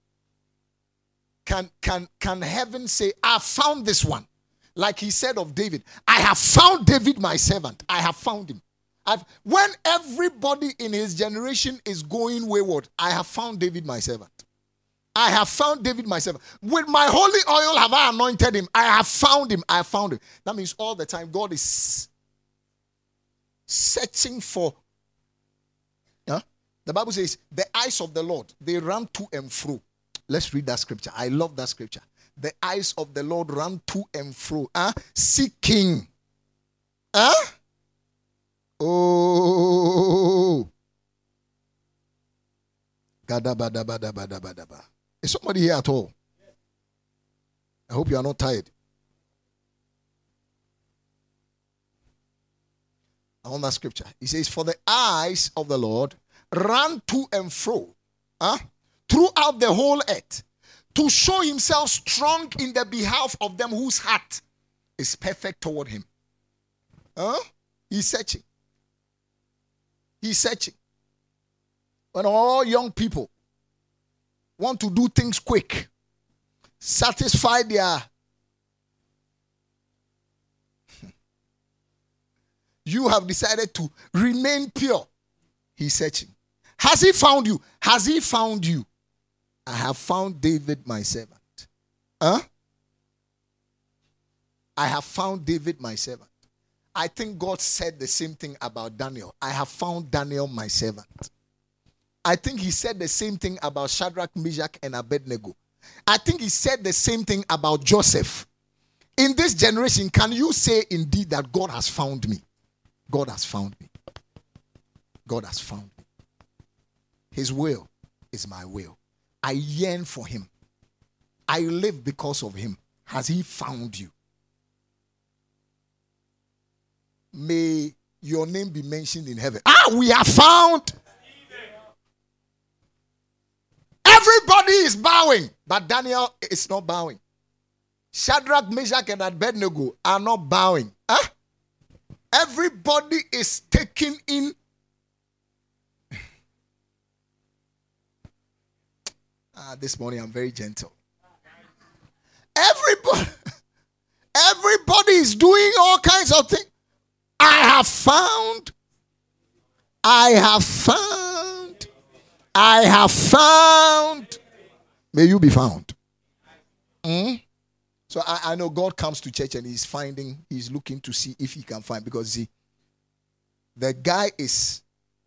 Can, can, can heaven say, I found this one? Like he said of David, I have found David my servant. I have found him. I've, when everybody in his generation is going wayward, I have found David my servant. I have found David my servant. With my holy oil have I anointed him. I have found him. I have found him. That means all the time God is searching for. Huh? The Bible says, the eyes of the Lord, they run to and fro. Let's read that scripture. I love that scripture. The eyes of the Lord run to and fro. Huh? Seeking. Huh? Oh. Gadabadabadabadabadaba. Is somebody here at all? I hope you are not tired. On that scripture, he says, for the eyes of the Lord run to and fro, huh, throughout the whole earth, to show himself strong in the behalf of them whose heart is perfect toward him. Huh? He's searching. He's searching. When all young people want to do things quick, satisfy their... You have decided to remain pure. He's searching. Has he found you? Has he found you? I have found David, my servant. Huh? I have found David, my servant. I think God said the same thing about Daniel. I have found Daniel, my servant. I think he said the same thing about Shadrach, Meshach, and Abednego. I think he said the same thing about Joseph. In this generation, can you say indeed that God has found me? God has found me. God has found me. His will is my will. I yearn for him. I live because of him. Has he found you? May your name be mentioned in heaven. Ah, we are found. Everybody is bowing, but Daniel is not bowing. Shadrach, Meshach, and Abednego are not bowing. Huh? Everybody is taking in. Ah, this morning I'm very gentle. Everybody, Everybody is doing all kinds of things. I have found, I have found, I have found. May you be found. Mm? So I, I know God comes to church and he's finding, he's looking to see if he can find. Because see, the guy is,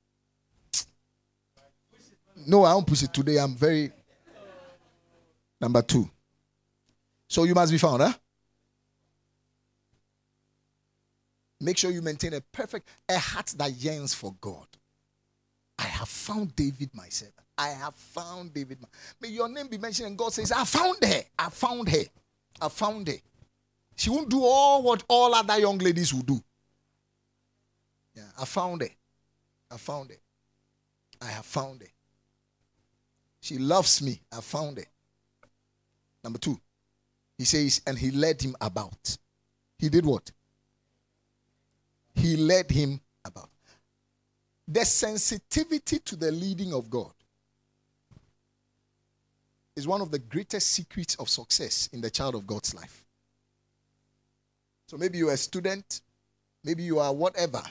no, I won't push it today. I'm very, number two. So you must be found, huh? Make sure you maintain a perfect, a heart that yearns for God. I have found David, my servant. I have found David. May your name be mentioned and God says, I found her. I found her. I found her. She won't do all what all other young ladies will do. Yeah, I found her. I found her. I have found her. She loves me. I found her. Number two, he says, and he led him about. He did what? He led him about. The sensitivity to the leading of God is one of the greatest secrets of success in the child of God's life. So maybe you are a student, maybe you are whatever.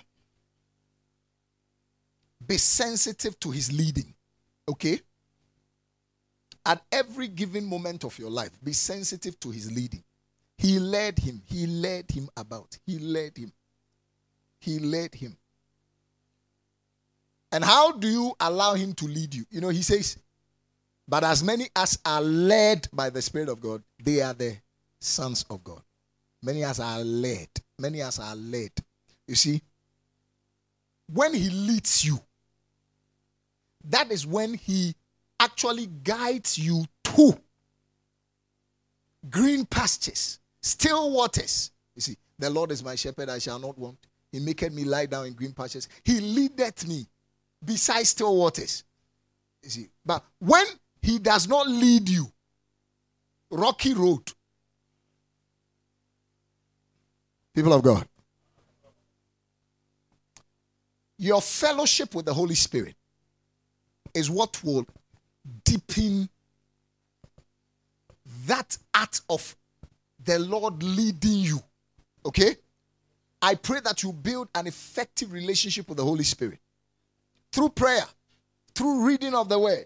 Be sensitive to his leading, okay? At every given moment of your life, be sensitive to his leading. He led him, he led him about, he led him. He led him. And how do you allow him to lead you? You know, he says, but as many as are led by the Spirit of God, they are the sons of God. Many as are led. Many as are led. You see, when he leads you, that is when he actually guides you to green pastures, still waters. You see, the Lord is my shepherd, I shall not want. He maketh me lie down in green pastures. He leadeth me beside still waters. You see, but when he does not lead you, rocky road. People of God, your fellowship with the Holy Spirit is what will deepen that act of the Lord leading you. Okay? I pray that you build an effective relationship with the Holy Spirit through prayer, through reading of the word.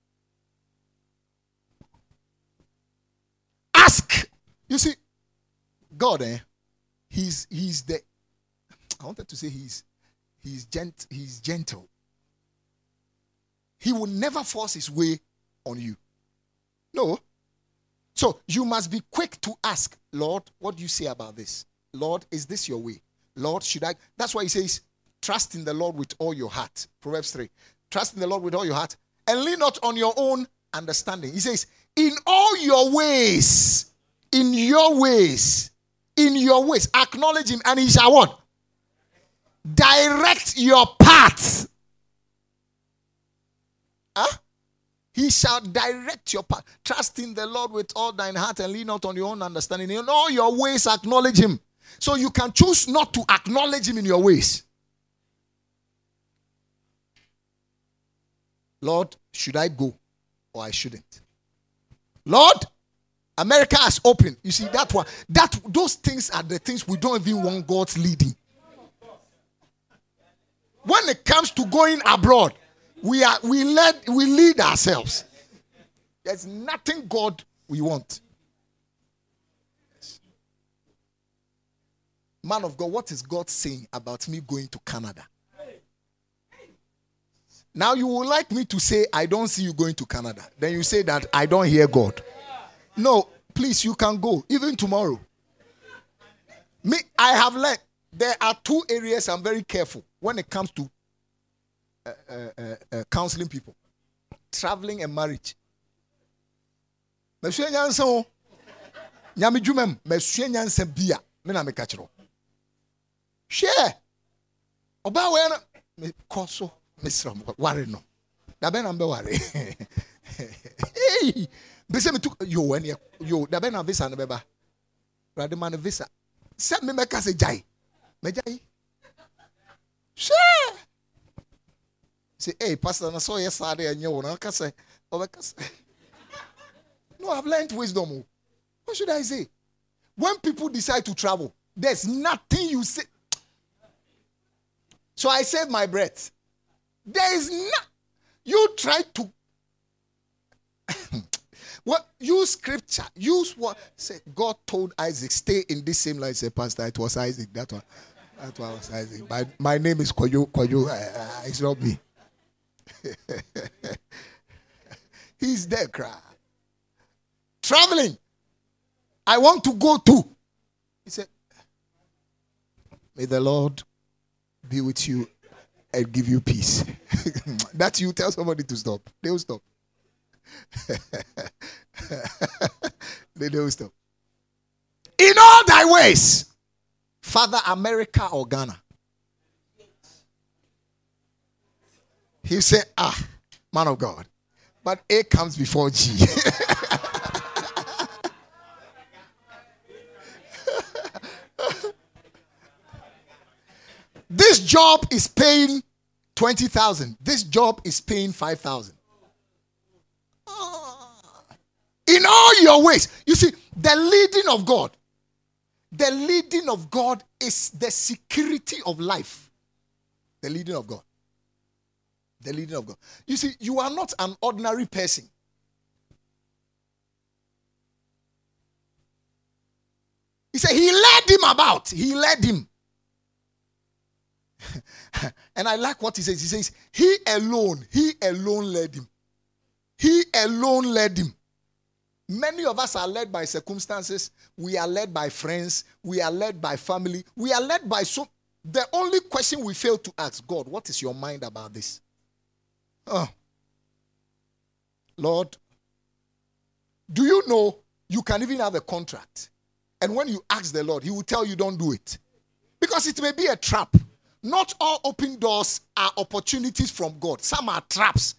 Ask. You see, God, eh, he's he's the I wanted to say he's he's gent he's gentle. He will never force his way on you. No. So you must be quick to ask, Lord, what do you say about this? Lord, is this your way? Lord, should I? That's why he says, trust in the Lord with all your heart. Proverbs three. Trust in the Lord with all your heart and lean not on your own understanding. He says, in all your ways, in your ways, in your ways, acknowledge him and he shall what? Direct your path. Huh? He shall direct your path. Trust in the Lord with all thine heart and lean not on your own understanding. In all your ways, acknowledge him. So you can choose not to acknowledge him in your ways. Lord, should I go or I shouldn't? Lord, America has opened. You see, that one, that those things are the things we don't even want God's leading. When it comes to going abroad, we are we led we lead ourselves. There's nothing God we want. Yes. Man of God, what is God saying about me going to Canada? Now you would like me to say, I don't see you going to Canada. Then you say that I don't hear God. No, please, you can go, even tomorrow. Me, I have learned, there are two areas I'm very careful when it comes to uh, uh, uh, uh, counseling people. Traveling and marriage. Share. Oba wena me koso Mister Worry no. Da be na be worry. Hey, be say me tu yo when yo da be na visa na beba. Rade man visa. Se me make say jai. Me jai. Share. Say, hey, pastor, na so yes ade enye na ka say. Oba ka say. No, I've learned wisdom. What should I say? when people decide to travel, there's nothing you say. So I save my breath. There is not. You try to. What use scripture? Use what? Say God told Isaac, stay in this same line. Say, Pastor, it was Isaac. That one. That one was Isaac. My, my name is Koyo. Koyo. Uh, uh, it's not me. He's there, cry. Traveling. I want to go to. He said, may the Lord be with you and give you peace. That you tell somebody to stop. They will stop. They don't stop. In all thy ways, Father America or Ghana. He said, ah, man of God. But A comes before G. This job is paying twenty thousand. This job is paying five thousand. In all your ways. You see, the leading of God. The leading of God is the security of life. The leading of God. The leading of God. You see, you are not an ordinary person. He said he led him about. He led him. And I like what he says. He says, he alone, he alone led him. He alone led him. Many of us are led by circumstances. We are led by friends. We are led by family. We are led by so. The only question we fail to ask, God, what is your mind about this? Oh. Lord, do you know you can even have a contract? And when you ask the Lord, he will tell you don't do it. Because it may be a trap. Not all open doors are opportunities from God. Some are traps.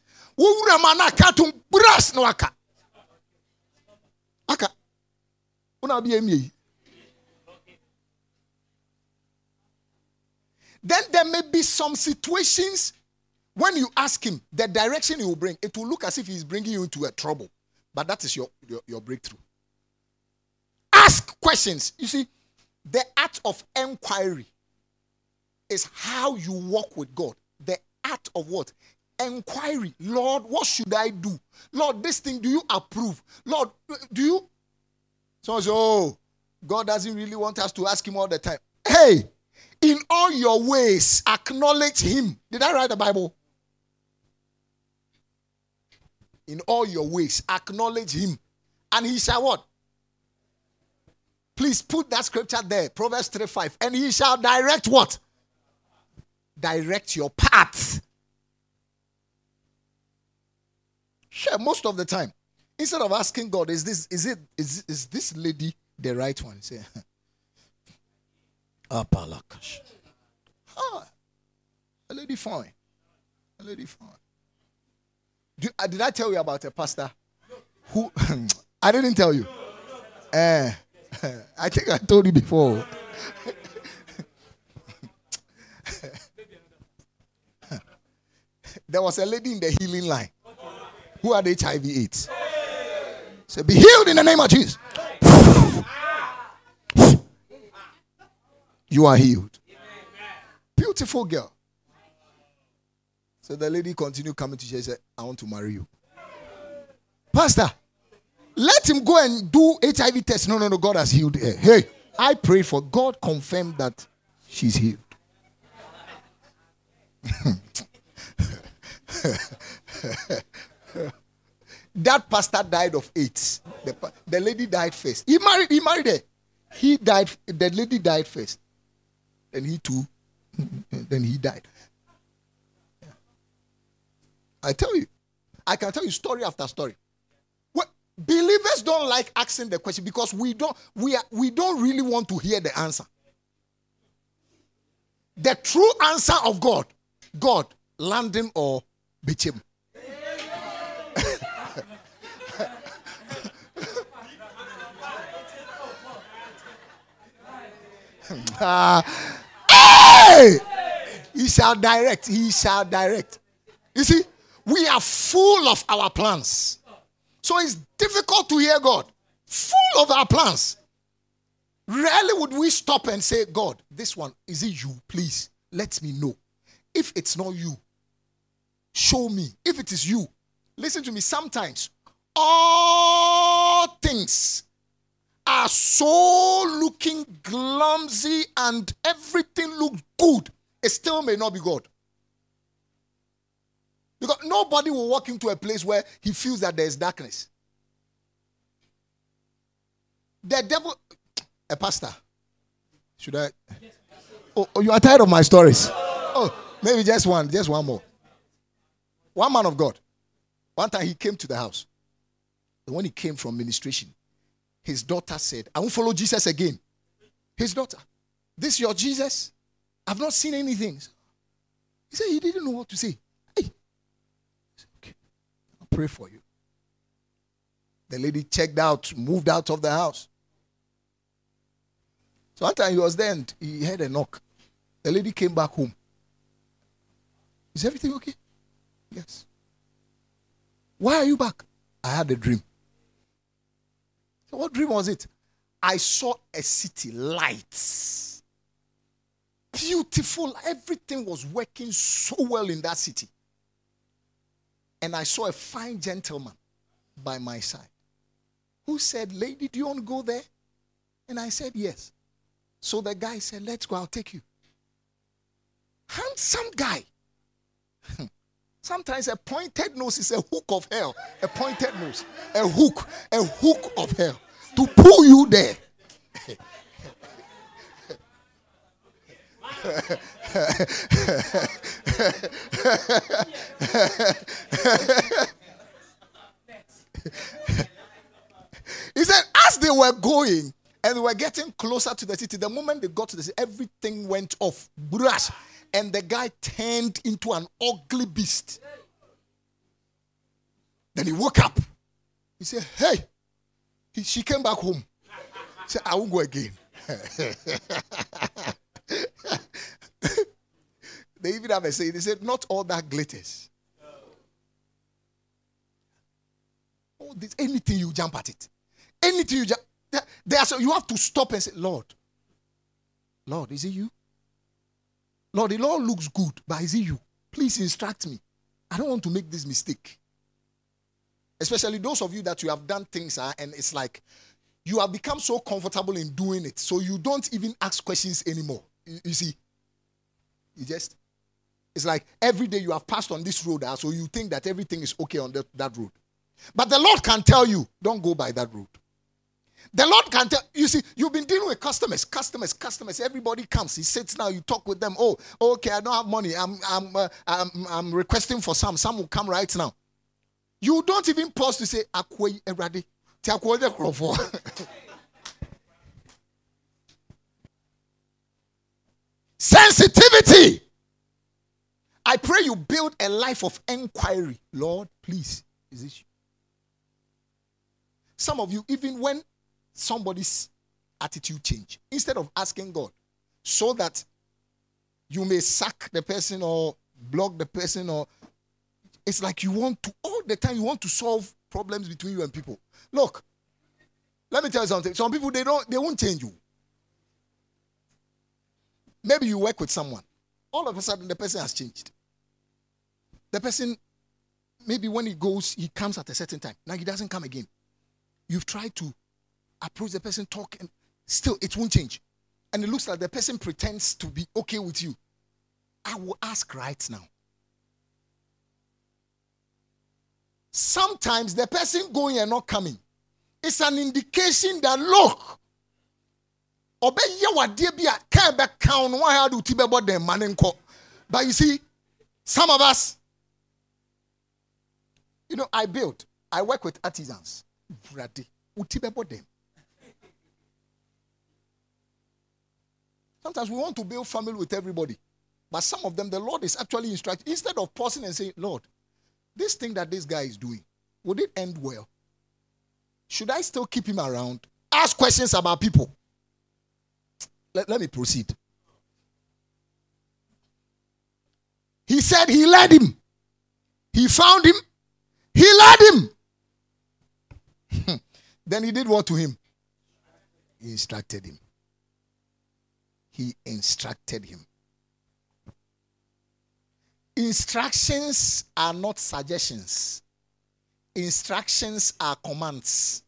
Then there may be some situations when you ask him the direction he will bring, it will look as if he's bringing you into a trouble. But that is your, your, your breakthrough. Ask questions. You see, the art of inquiry is how you walk with God. The art of what? Inquiry. Lord, what should I do? Lord, this thing, do you approve? Lord, do you? Someone says, oh, God doesn't really want us to ask him all the time. Hey, in all your ways, acknowledge him. Did I write the Bible? In all your ways, acknowledge him. And he shall what? Please put that scripture there. Proverbs three five. And he shall direct what? Direct your path. Sure, most of the time. Instead of asking God, is this, is it, is, is this lady the right one? Say, ah, a lady fine. A lady fine. Do, uh, did I tell you about a pastor who I didn't tell you? Uh, I think I told you before. There was a lady in the healing line who had H I V AIDS. So be healed in the name of Jesus. You are healed. Beautiful girl. So the lady continued coming to church and said, I want to marry you. Pastor, let him go and do H I V test. No, no, no, God has healed her. Hey, I pray for God confirmed that she's healed. That pastor died of AIDS. The, the lady died first. He married, he married her. He died, the lady died first. Then he too, then he died. I tell you, I can tell you story after story. Well, believers don't like asking the question because we don't, we are, we don't really want to hear the answer. The true answer of God, God, landing or bichim. uh, hey! He shall direct. He shall direct. You see, we are full of our plans. So it's difficult to hear God. Full of our plans. Rarely would we stop and say, God, this one, is it you? Please, let me know. If it's not you, show me. If it is you, listen to me. Sometimes all things are so looking clumsy and everything looks good. It still may not be God. Because nobody will walk into a place where he feels that there is darkness. The devil, a pastor, should I? Oh, oh, you are tired of my stories? Oh, maybe just one, just one more. One man of God. One time he came to the house. And when he came from ministration, his daughter said, I won't follow Jesus again. His daughter, this your Jesus? I've not seen anything. He said he didn't know what to say. Hey. Said, okay, I'll pray for you. The lady checked out, moved out of the house. So one time he was there and he heard a knock. The lady came back home. Is everything okay? Yes. Why are you back? I had a dream. So what dream was it? I saw a city, lights. Beautiful. Everything was working so well in that city. And I saw a fine gentleman by my side who said, lady, do you want to go there? And I said, yes. So the guy said, let's go, I'll take you. Handsome guy. Sometimes a pointed nose is a hook of hell. A pointed nose. A hook. A hook of hell. To pull you there. He said, as they were going and they were getting closer to the city, the moment they got to the city, everything went off. Brush. And the guy turned into an ugly beast. Then he woke up. He said, hey. He, she came back home. He said, I won't go again. They even have a saying. They said, not all that glitters. All this, anything you jump at it. Anything you jump. There, there, so you have to stop and say, Lord. Lord, is it you? Lord, the Lord looks good, but is it you? Please instruct me. I don't want to make this mistake. Especially those of you that you have done things uh, and it's like you have become so comfortable in doing it, so you don't even ask questions anymore. You, you see, you just, it's like every day you have passed on this road, uh, so you think that everything is okay on that, that road. But the Lord can tell you, don't go by that road. The Lord can tell, you see, you've been dealing with customers, customers, customers. Everybody comes, he sits now, you talk with them. Oh, okay, I don't have money. I'm, I'm, uh, I'm, I'm requesting for some. Some will come right now. You don't even pause to say, Akwe erade, ti akwe de krofo. Sensitivity. I pray you build a life of inquiry. Lord, please, is this you? Some of you, even when somebody's attitude change, instead of asking God so that you may sack the person or block the person, or it's like you want to, all the time you want to solve problems between you and people. Look, let me tell you something. Some people, they don't, they won't change you. Maybe you work with someone. All of a sudden, the person has changed. The person, maybe when he goes, he comes at a certain time. Now he doesn't come again. You've tried to approach the person, talk, and still it won't change. And it looks like the person pretends to be okay with you. I will ask right now. Sometimes the person going and not coming is an indication that, look, but you see, some of us, you know, I build, I work with artisans. Sometimes we want to build family with everybody. But some of them, the Lord is actually instructing. Instead of pausing and saying, Lord, this thing that this guy is doing, would it end well? Should I still keep him around? Ask questions about people. Let, let me proceed. He said he led him. He found him. He led him. Then he did what to him? He instructed him. he instructed him. Instructions are not suggestions. Instructions are commands.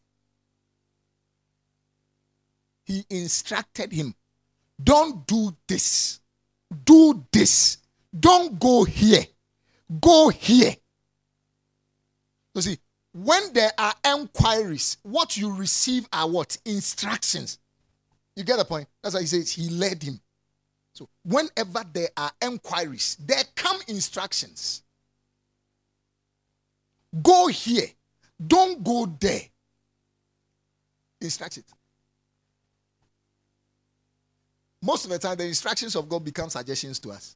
He instructed him. Don't do this. Do this. Don't go here. Go here. You see, when there are enquiries, what you receive are what? Instructions. You get the point? That's why he says he led him. So whenever there are enquiries, there come instructions. Go here. Don't go there. Instructions. Most of the time, the instructions of God become suggestions to us.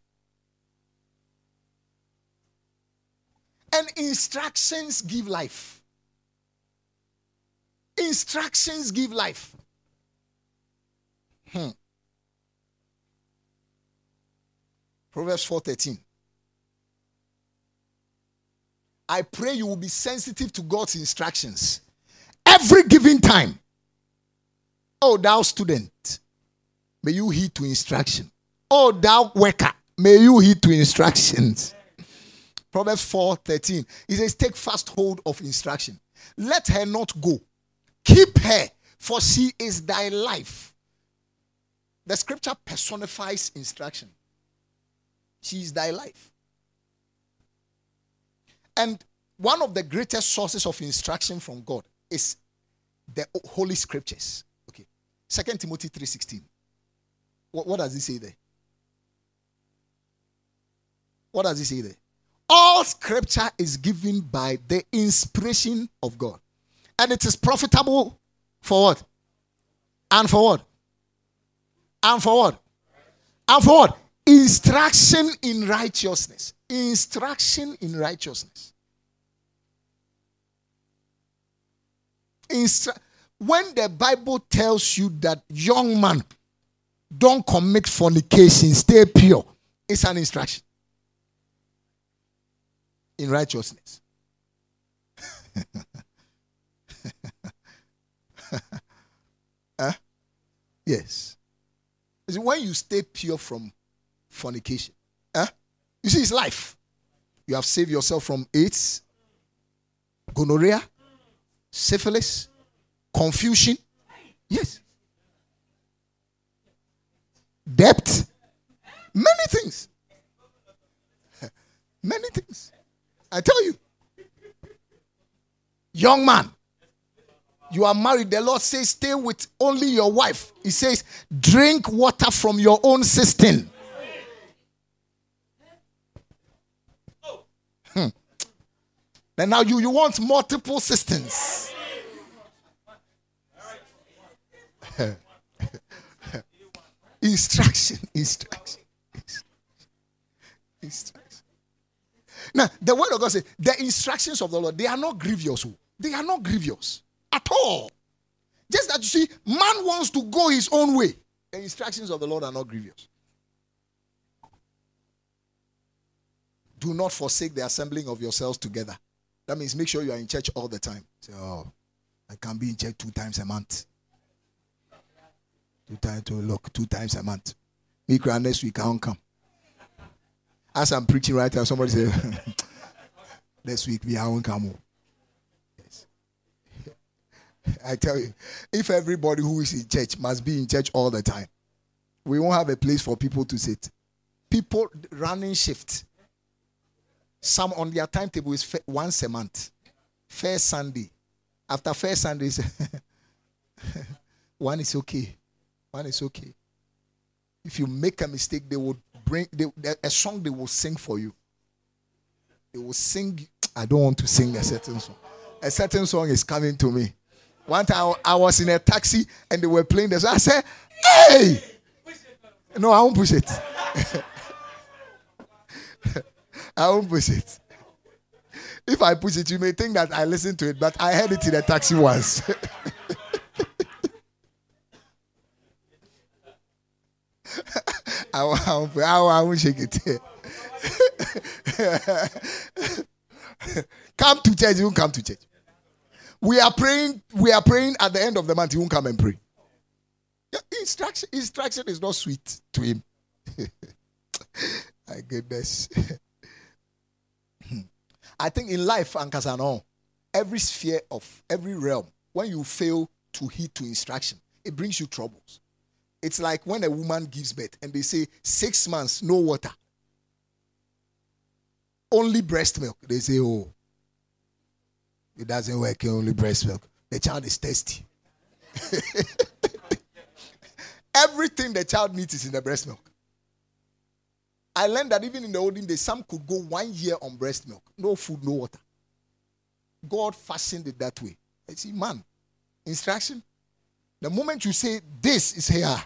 And instructions give life. Instructions give life. Hmm. Proverbs four thirteen. I pray you will be sensitive to God's instructions every given time. Oh, thou student, may you heed to instruction. Oh, thou worker, may you heed to instructions. Proverbs four thirteen. It says, take fast hold of instruction. Let her not go. Keep her, for she is thy life. The scripture personifies instruction. She is thy life. And one of the greatest sources of instruction from God is the Holy Scriptures. Okay. Second Timothy three sixteen. What, what does he say there? What does he say there? All scripture is given by the inspiration of God. And it is profitable for what? And for what? And for what? And for what? Instruction in righteousness. Instruction in righteousness. Instru- when the Bible tells you that, young man, don't commit fornication, stay pure, it's an instruction in righteousness. Huh? Yes. You see, when you stay pure from fornication, huh? You see, it's life. You have saved yourself from AIDS, gonorrhea, syphilis, confusion. Yes. Debt. Many things. Many things. I tell you. Young man, you are married. The Lord says stay with only your wife. He says drink water from your own cistern. Hmm. And now you, you want multiple cisterns. Instruction, instruction, instruction. Now, the word of God says, the instructions of the Lord, they are not grievous. They are not grievous at all. Just that you see, man wants to go his own way. The instructions of the Lord are not grievous. Do not forsake the assembling of yourselves together. That means make sure you are in church all the time. Say, oh, I can be in church two times a month. Two times to look, two times a month. Me cry next week, I won't come. As I'm preaching right now, somebody say, next week, me, I won't come. Yes. I tell you, if everybody who is in church must be in church all the time, we won't have a place for people to sit. People running shift. Some on their timetable is once a month. First Sunday. After first Sunday, one is okay. One is okay. If you make a mistake, they will bring they, a song they will sing for you. They will sing. I don't want to sing a certain song. A certain song is coming to me. One time I was in a taxi and they were playing this. I said, "Hey!" No, I won't push it. I won't push it. If I push it, you may think that I listened to it, but I heard it in a taxi once. I, I, I, I won't shake it. Come to church, you won't come to church. We are praying, we are praying at the end of the month, you won't come and pray. Yeah, Instruction, instruction is not sweet to him. My goodness. I think in life, Ankasano, every sphere of every realm, when you fail to heed to instruction, it brings you troubles. It's like when a woman gives birth and they say six months, no water, only breast milk. They say, oh, it doesn't work, only breast milk. The child is thirsty. Everything the child needs is in the breast milk. I learned that even in the olden days, some could go one year on breast milk. No food, no water. God fashioned it that way. I see, man, instruction. The moment you say this is here,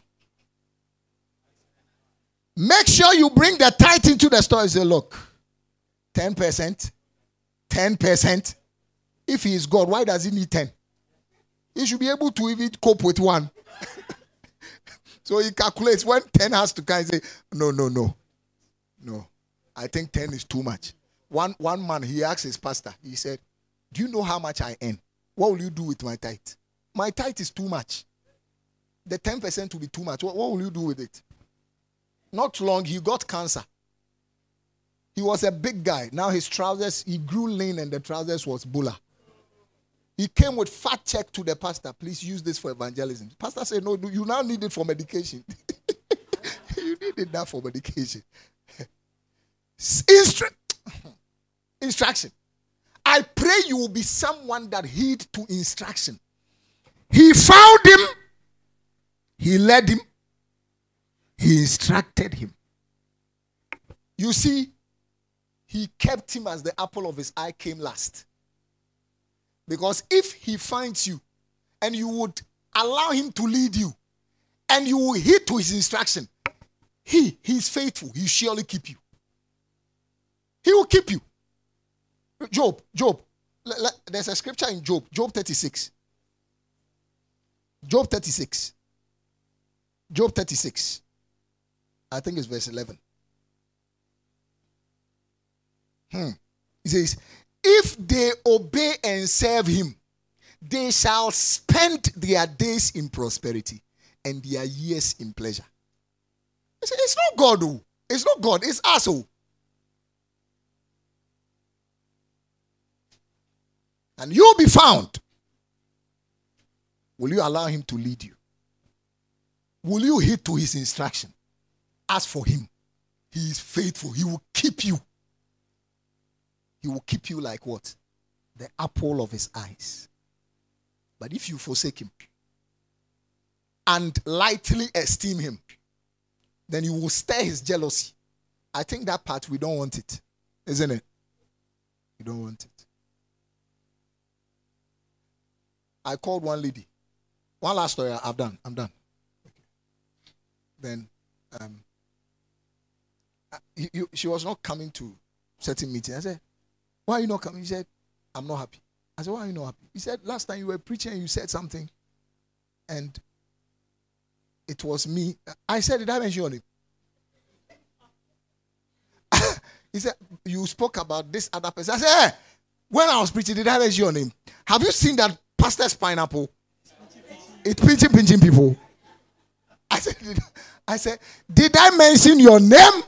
make sure you bring the tithe into the store and say, look, ten percent, ten percent. If he is God, why does he need ten? He should be able to even cope with one. So he calculates when ten has to come and say, no, no, no. No, I think ten is too much. One one man, he asked his pastor, he said, do you know how much I earn? What will you do with my tithe? My tithe is too much. The ten percent will be too much. What, what will you do with it? Not long, he got cancer. He was a big guy. Now his trousers, he grew lean and the trousers was bulla. He came with fat check to the pastor. Please use this for evangelism. The pastor said, no, you now need it for medication. You needed that for medication. Instru- instruction. I pray you will be someone that heed to instruction. He found him. He led him. He instructed him. You see, he kept him as the apple of his eye came last. Because if he finds you and you would allow him to lead you and you will heed to his instruction, he, he is faithful. He will surely keep you. He will keep you. Job, Job. L- l- there's a scripture in Job, Job thirty-six. Job thirty-six. Job thirty-six. I think it's verse eleven. Hmm. He says, if they obey and serve him, they shall spend their days in prosperity and their years in pleasure. It's, it's not God, oh. It's not God, it's us, oh. And you'll be found. Will you allow him to lead you? Will you heed to his instruction? As for him, he is faithful. He will keep you. He will keep you like what? The apple of his eyes. But if you forsake him and lightly esteem him, then you will stir his jealousy. I think that part, we don't want it. Isn't it? We don't want it. I called one lady. One last story I've done. I'm done. Okay. Then um, you, you, she was not coming to certain meeting. I said, why are you not coming? He said, I'm not happy. I said, why are you not happy? He said, last time you were preaching and you said something and it was me. I said, did I mention your name? He said, you spoke about this other person. I said, hey, when I was preaching, did I mention your name? Have you seen that pastor's pineapple? It's pinching, pinching people. I said, did, I said, did I mention your name?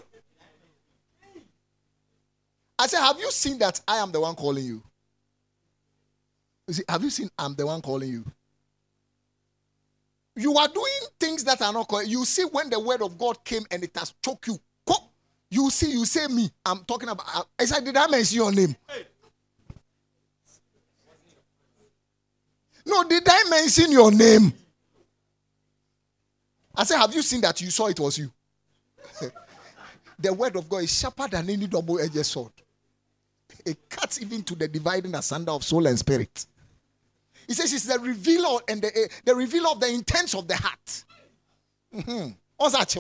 I said, have you seen that I am the one calling you? You see, have you seen I'm the one calling you? You are doing things that are not correct. You see when the word of God came and it has choked you. You see, you say me. I'm talking about. I said, did I mention your name? No, did I mention your name? I said, have you seen that? You saw it was you. The word of God is sharper than any double-edged sword. It cuts even to the dividing asunder of soul and spirit. He says it's the revealer and the, the revealer of the intents of the heart. Mm-hmm. What's that?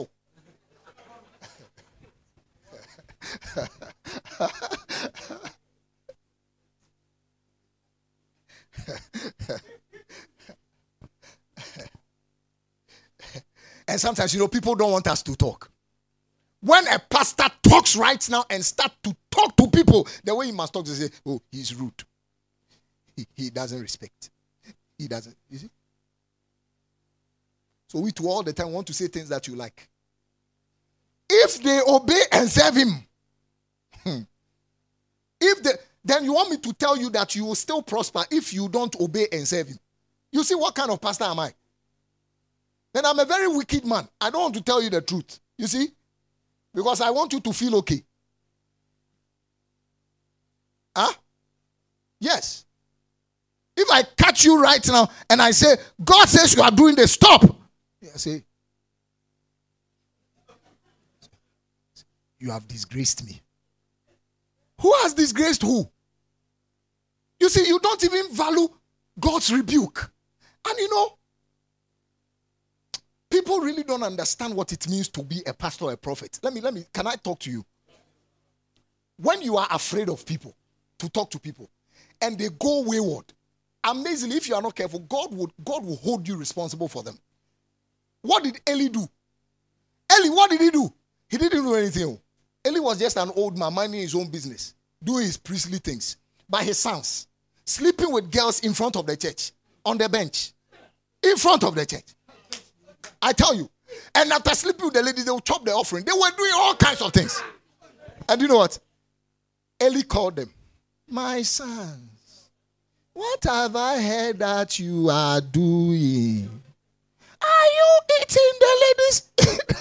And sometimes, you know, people don't want us to talk. When a pastor talks right now and start to talk to people, the way he must talk, they say, oh, he's rude. He, he doesn't respect. He doesn't. You see? So we too all the time want to say things that you like. If they obey and serve him, hmm, if they, then you want me to tell you that you will still prosper if you don't obey and serve him. You see what kind of pastor am I? Then I'm a very wicked man. I don't want to tell you the truth. You see? Because I want you to feel okay. Huh? Yes. If I catch you right now and I say, God says you are doing this, stop. I say, you have disgraced me. Who has disgraced who? You see, you don't even value God's rebuke. And you know, people really don't understand what it means to be a pastor or a prophet. Let me, let me, can I talk to you? When you are afraid of people, to talk to people, and they go wayward, amazingly, if you are not careful, God would, God will hold you responsible for them. What did Eli do? Eli, what did he do? He didn't do anything. Eli was just an old man minding his own business, doing his priestly things. By his sons, sleeping with girls in front of the church, on the bench, in front of the church. I tell you. And after sleeping with the ladies, they would chop the offering. They were doing all kinds of things. And you know what? Eli called them, my sons, what have I heard that you are doing? Are you eating the ladies?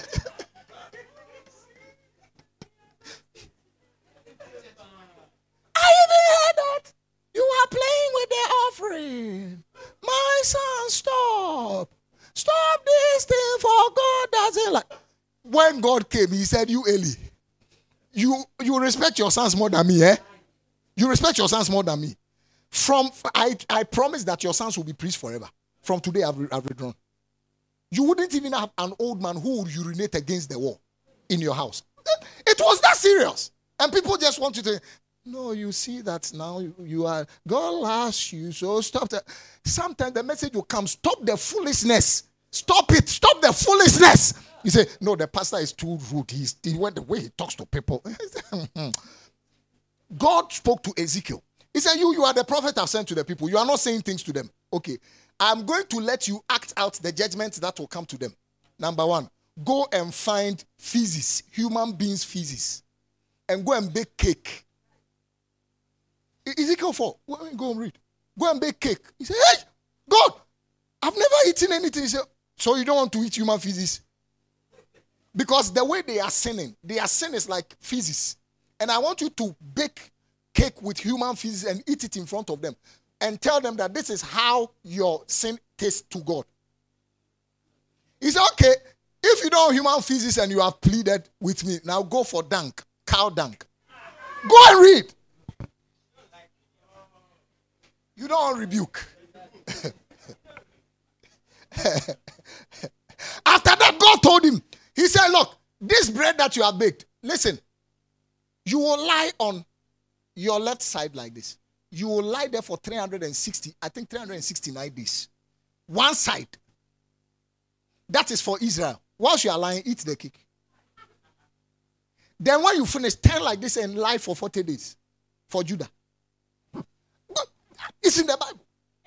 I even heard that you are playing with the offering. My son, stop. Stop this thing, for God doesn't like. When God came, he said, you Eli, you, you respect your sons more than me, eh? You respect your sons more than me. From I, I promise that your sons will be priests forever. From today, I've, I've withdrawn. You wouldn't even have an old man who would urinate against the wall in your house. It was that serious. And people just want you to, no, you see that now you, you are, God loves you, so stop that. Sometimes the message will come, stop the foolishness. Stop it. Stop the foolishness. You say, no, the pastor is too rude. He's, he went the way he talks to people. God spoke to Ezekiel. He said, you, you are the prophet I've sent to the people. You are not saying things to them. Okay. I'm going to let you act out the judgment that will come to them. Number one, go and find feces, human beings' feces, and go and bake cake. Ezekiel four, go and read. Go and bake cake. He said, hey, God, I've never eaten anything. He said, so you don't want to eat human feces? Because the way they are sinning, their sin is like feces. And I want you to bake cake with human feces and eat it in front of them. And tell them that this is how your sin tastes to God. He said, okay, if you don't have human feces and you have pleaded with me, now go for dunk, cow dunk. Go and read. You don't rebuke. After that, God told him, he said, look, this bread that you have baked, listen, you will lie on your left side like this. You will lie there for three hundred sixty, I think three hundred sixty-nine days. One side. That is for Israel. Whilst you are lying, eat the cake. Then when you finish, turn like this and lie for forty days for Judah. It's in the Bible.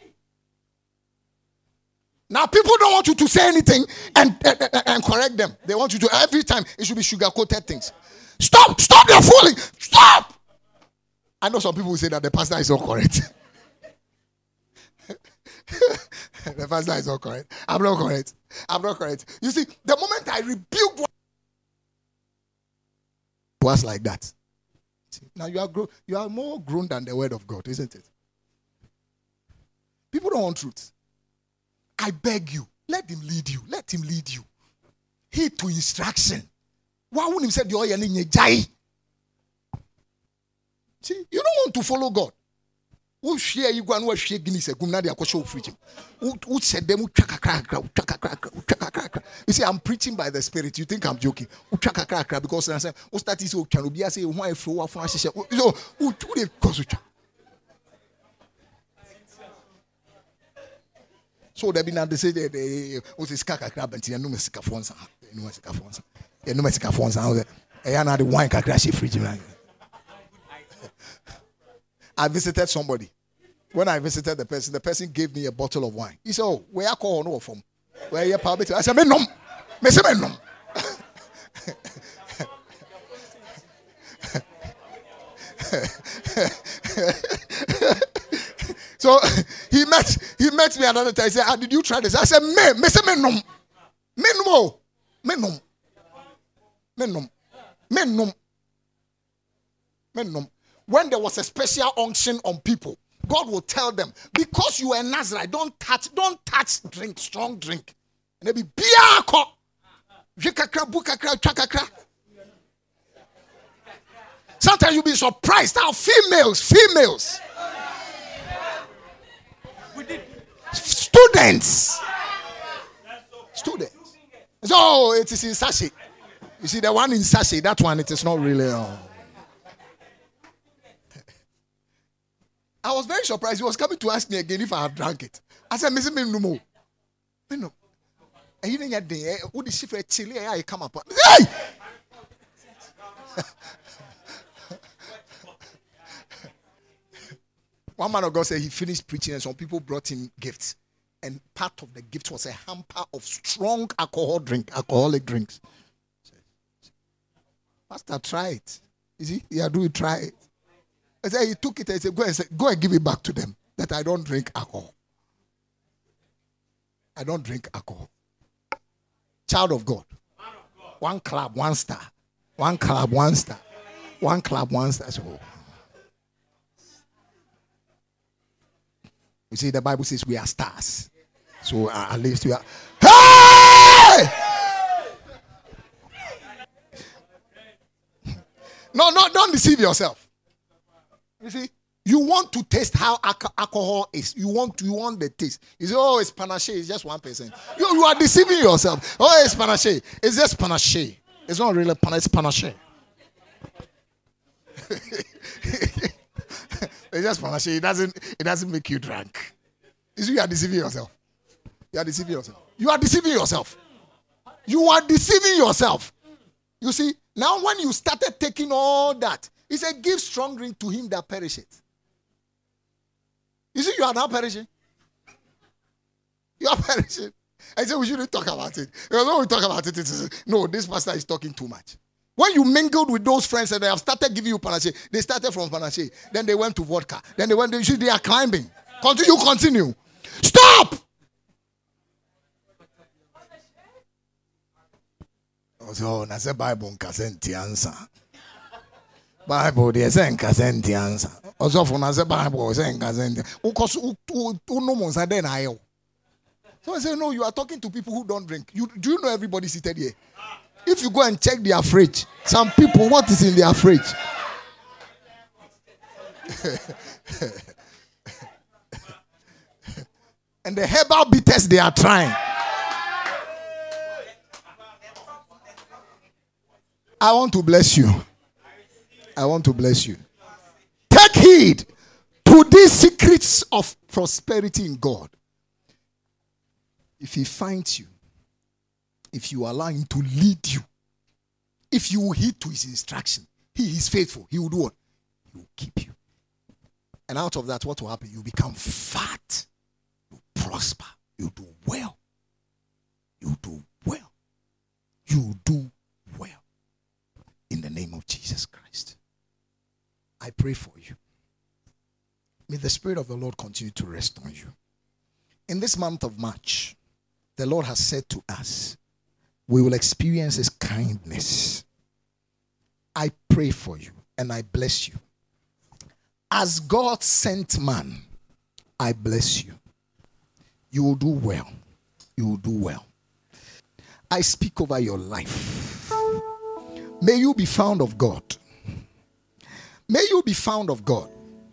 Now people don't want you to say anything and, and, and correct them. They want you to, every time, it should be sugar-coated things. Stop! Stop the fooling! Stop! I know some people will say that the pastor is not correct. The pastor is not correct. I'm not correct. I'm not correct. You see, the moment I rebuked one, it was like that. See, now you are grown, you are more grown than the word of God, isn't it? People don't want truth. I beg you, let him lead you. Let him lead you. Heed to instruction. Why wouldn't he say the oil in your jai? See, you don't want to follow God. Who share you go and who share Guinness a gumna dia kosho freedom. Who said them chaka crack chaka crack chaka crack. You see, I'm preaching by the Spirit. You think I'm joking? Chaka crack because I say, "Who start is okay? Obi say why flow afun ahye." So, who who dey cause you? So there be now they say they who say skaka crack but you no me sika fonsa. You no me sika fonsa. You no me sika fonsa. E ya na the wine kakra she freedom. I visited somebody. When I visited the person, the person gave me a bottle of wine. He said, oh, where I call no from? Where you power I said, me nom. Me say me nom. So he met he met me another time. He said, ah, did you try this? I said, me, me say me nom. Me nom. Me nom. Me nom. Me nom. Me nom. When there was a special unction on people, God will tell them, because you are a Nazarite, don't touch, don't touch drink, strong drink. And they be biako. Jikakra, bukakra, chakakra. Sometimes you'll be surprised how females, females, students, students. So it is in sachet. You see the one in sachet, that one, it is not really. Uh, I was very surprised. He was coming to ask me again if I have drank it. I said, Mister Me no more. Me no. And you didn't get there. What the shifter chili? I come up. Hey! One man of God said he finished preaching and some people brought him gifts. And part of the gift was a hamper of strong alcohol drink, alcoholic drinks. Pastor, try it. You see, yeah, do it, try it. I said he took it and said, go and say, go and give it back to them that I don't drink alcohol. I don't drink alcohol. Child of God. One club, one star. One club, one star. One club, one star. So, you see, the Bible says we are stars. So uh, at least we are. Hey! No, no, don't deceive yourself. You see, you want to taste how alcohol is. You want, you want the taste. You say, oh, it's panache. It's just one percent. You, you are deceiving yourself. Oh, it's panache. It's just panache. It's not really panache. It's panache. It's just panache. It doesn't, it doesn't make you drunk. You see, you are deceiving yourself. You are deceiving yourself. You are deceiving yourself. You are deceiving yourself. You see, now when you started taking all that, he said, give strong drink to him that perisheth. You see, you are now perishing. You are perishing. I said we shouldn't talk about it. Because when we talk about it, it is, no, this pastor is talking too much. When you mingled with those friends and they have started giving you panache, they started from panache, then they went to vodka, then they went, they are climbing. Continue, continue. Stop! So, na se Bible nkasenti answer. Bible dey say nkasenti answer. Also for na se Bible say nkasenti. Ukos uno monsa den ayo. So I say no, you are talking to people who don't drink. You do you know everybody seated here? If you go and check their fridge, some people, what is in their fridge? And the herbal bitters they are trying. I want to bless you. I want to bless you. Take heed to these secrets of prosperity in God. If he finds you, if you allow him to lead you, if you will heed to his instruction, he is faithful. He will do what? He will keep you. And out of that, what will happen? You become fat. You prosper. You do well. You do well. You do well. In the name of Jesus Christ. I pray for you. May the Spirit of the Lord continue to rest on you. In this month of March, the Lord has said to us, we will experience his kindness. I pray for you and I bless you. As God sent man, I bless you. You will do well. You will do well. I speak over your life. May you be found of God. May you be found of God.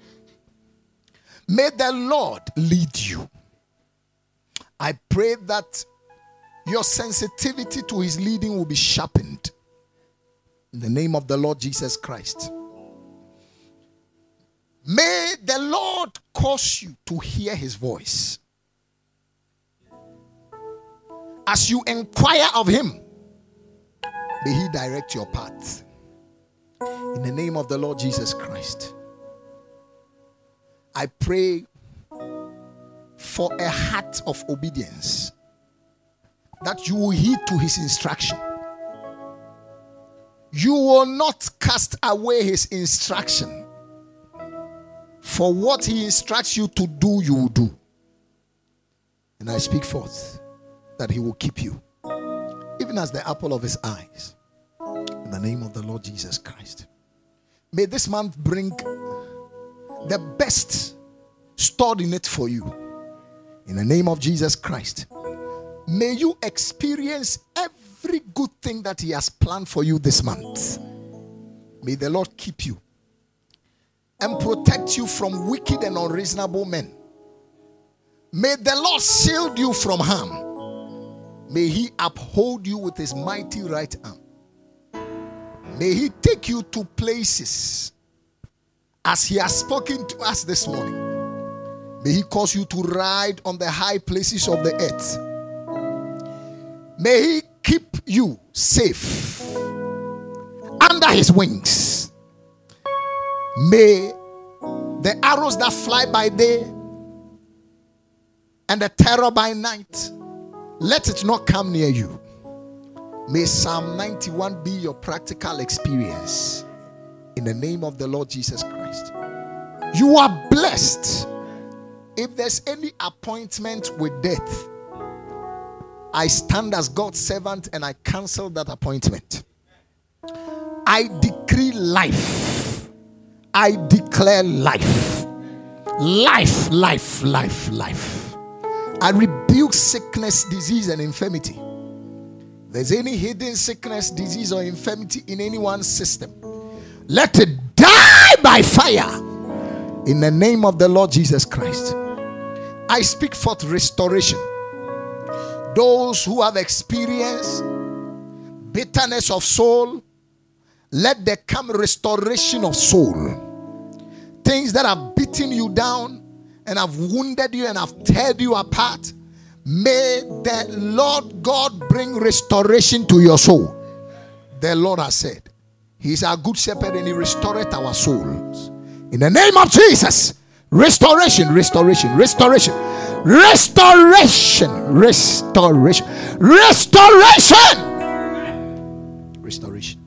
May the Lord lead you. I pray that your sensitivity to his leading will be sharpened. In the name of the Lord Jesus Christ. May the Lord cause you to hear his voice. As you inquire of him, may he direct your path. In the name of the Lord Jesus Christ. I pray for a heart of obedience. that you will heed to his instruction. You will not cast away his instruction. For what he instructs you to do, you will do. And I speak forth that he will keep you, even as the apple of his eyes. In the name of the Lord Jesus Christ. May this month bring the best stored in it for you. In the name of Jesus Christ. May you experience every good thing that he has planned for you this month. May the Lord keep you and protect you from wicked and unreasonable men. May the Lord shield you from harm. May he uphold you with his mighty right arm. May he take you to places as he has spoken to us this morning. May he cause you to ride on the high places of the earth. May he keep you safe under his wings. May the arrows that fly by day and the terror by night, let it not come near you. May Psalm ninety-one be your practical experience. In the name of the Lord Jesus Christ. You are blessed. If there's any appointment with death, I stand as God's servant and I cancel that appointment. I decree life. I declare life. Life, life, life, life. I rebuke sickness, disease, and infirmity. If there's any hidden sickness, disease, or infirmity in anyone's system, let it die by fire in the name of the Lord Jesus Christ. I speak forth restoration. Those who have experienced bitterness of soul, let there come restoration of soul. Things that have beaten you down and have wounded you and have teared you apart, may the Lord God bring restoration to your soul. The Lord has said, he is our good shepherd and he restoreth our souls. In the name of Jesus, restoration, restoration, restoration, restoration, restoration, restoration, restoration.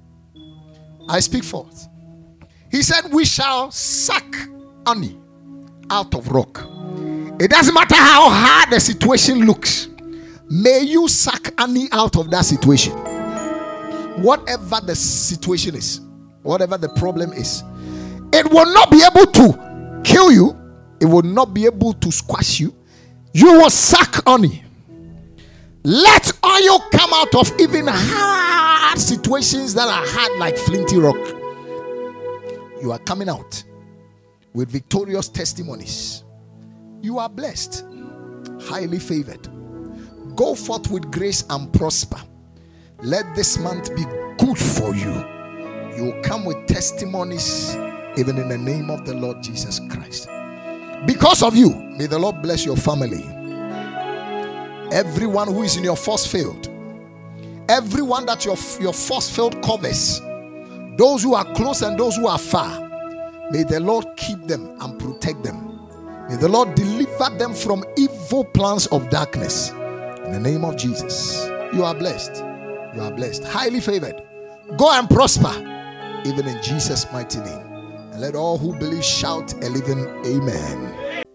I speak forth. He said, we shall suck honey out of rock. It doesn't matter how hard the situation looks. May you suck honey out of that situation. Whatever the situation is, whatever the problem is, it will not be able to kill you. It will not be able to squash you. You will suck honey. Let oil come out of even hard situations that are hard like flinty rock. You are coming out with victorious testimonies. You are blessed, highly favored. Go forth with grace and prosper. Let this month be good for you. You will come with testimonies even in the name of the Lord Jesus Christ. Because of you, may the Lord bless your family. Everyone who is in your force field, everyone that your, your force field covers, those who are close and those who are far, may the Lord keep them and protect them. May the Lord deliver them from evil plans of darkness. In the name of Jesus, you are blessed. You are blessed, highly favored. Go and prosper, even in Jesus' mighty name. And let all who believe shout a living amen.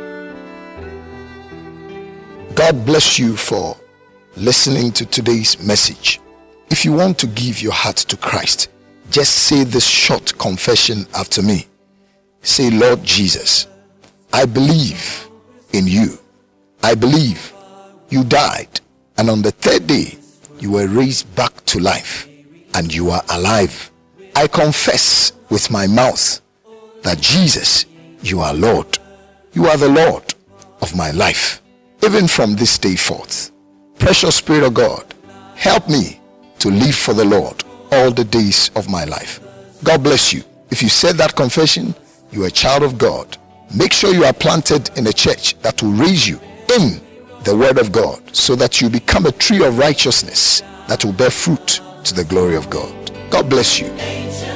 God bless you for listening to today's message. If you want to give your heart to Christ, just say this short confession after me. Say, Lord Jesus, I believe in you. I believe you died, and on the third day you were raised back to life, and you are alive. I confess with my mouth that Jesus, you are Lord. You are the Lord of my life, even from this day forth. Precious Spirit of God, help me to live for the Lord all the days of my life. God bless you. If you said that confession, you are a child of God. Make sure you are planted in a church that will raise you in the word of God, so that you become a tree of righteousness that will bear fruit to the glory of God. God bless you.